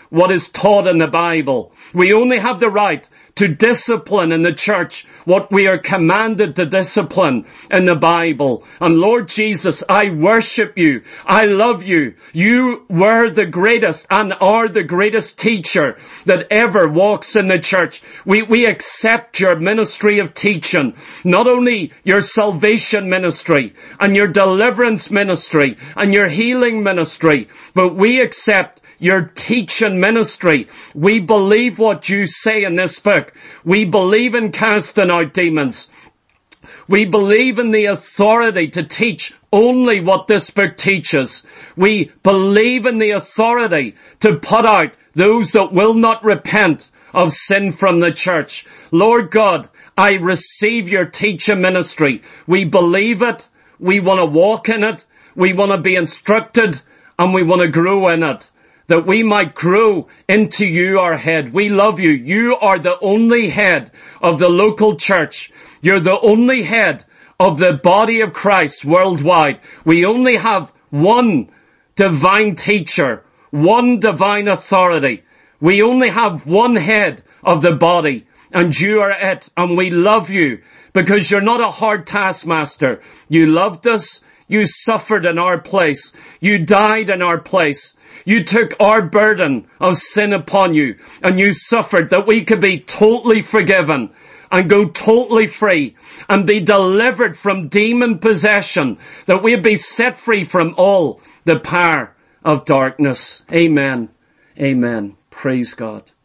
what is taught in the Bible. We only have the right to discipline in the church what we are commanded to discipline in the Bible. And Lord Jesus, I worship you. I love you. You were the greatest and are the greatest teacher that ever walks in the church. We, we accept your ministry of teaching, not only your salvation ministry and your deliverance ministry and your healing ministry, but we accept your teaching ministry. We believe what you say in this book. We believe in casting out demons. We believe in the authority to teach only what this book teaches. We believe in the authority to put out those that will not repent of sin from the church. Lord God, I receive your teaching ministry. We believe it. We want to walk in it. We want to be instructed, and we want to grow in it, that we might grow into you, our head. We love you. You are the only head of the local church. You're the only head of the body of Christ worldwide. We only have one divine teacher, one divine authority. We only have one head of the body, and you are it. And we love you because you're not a hard taskmaster. You loved us. You suffered in our place. You died in our place. You took our burden of sin upon you, and you suffered that we could be totally forgiven and go totally free and be delivered from demon possession, that we'd be set free from all the power of darkness. Amen. Amen. Praise God.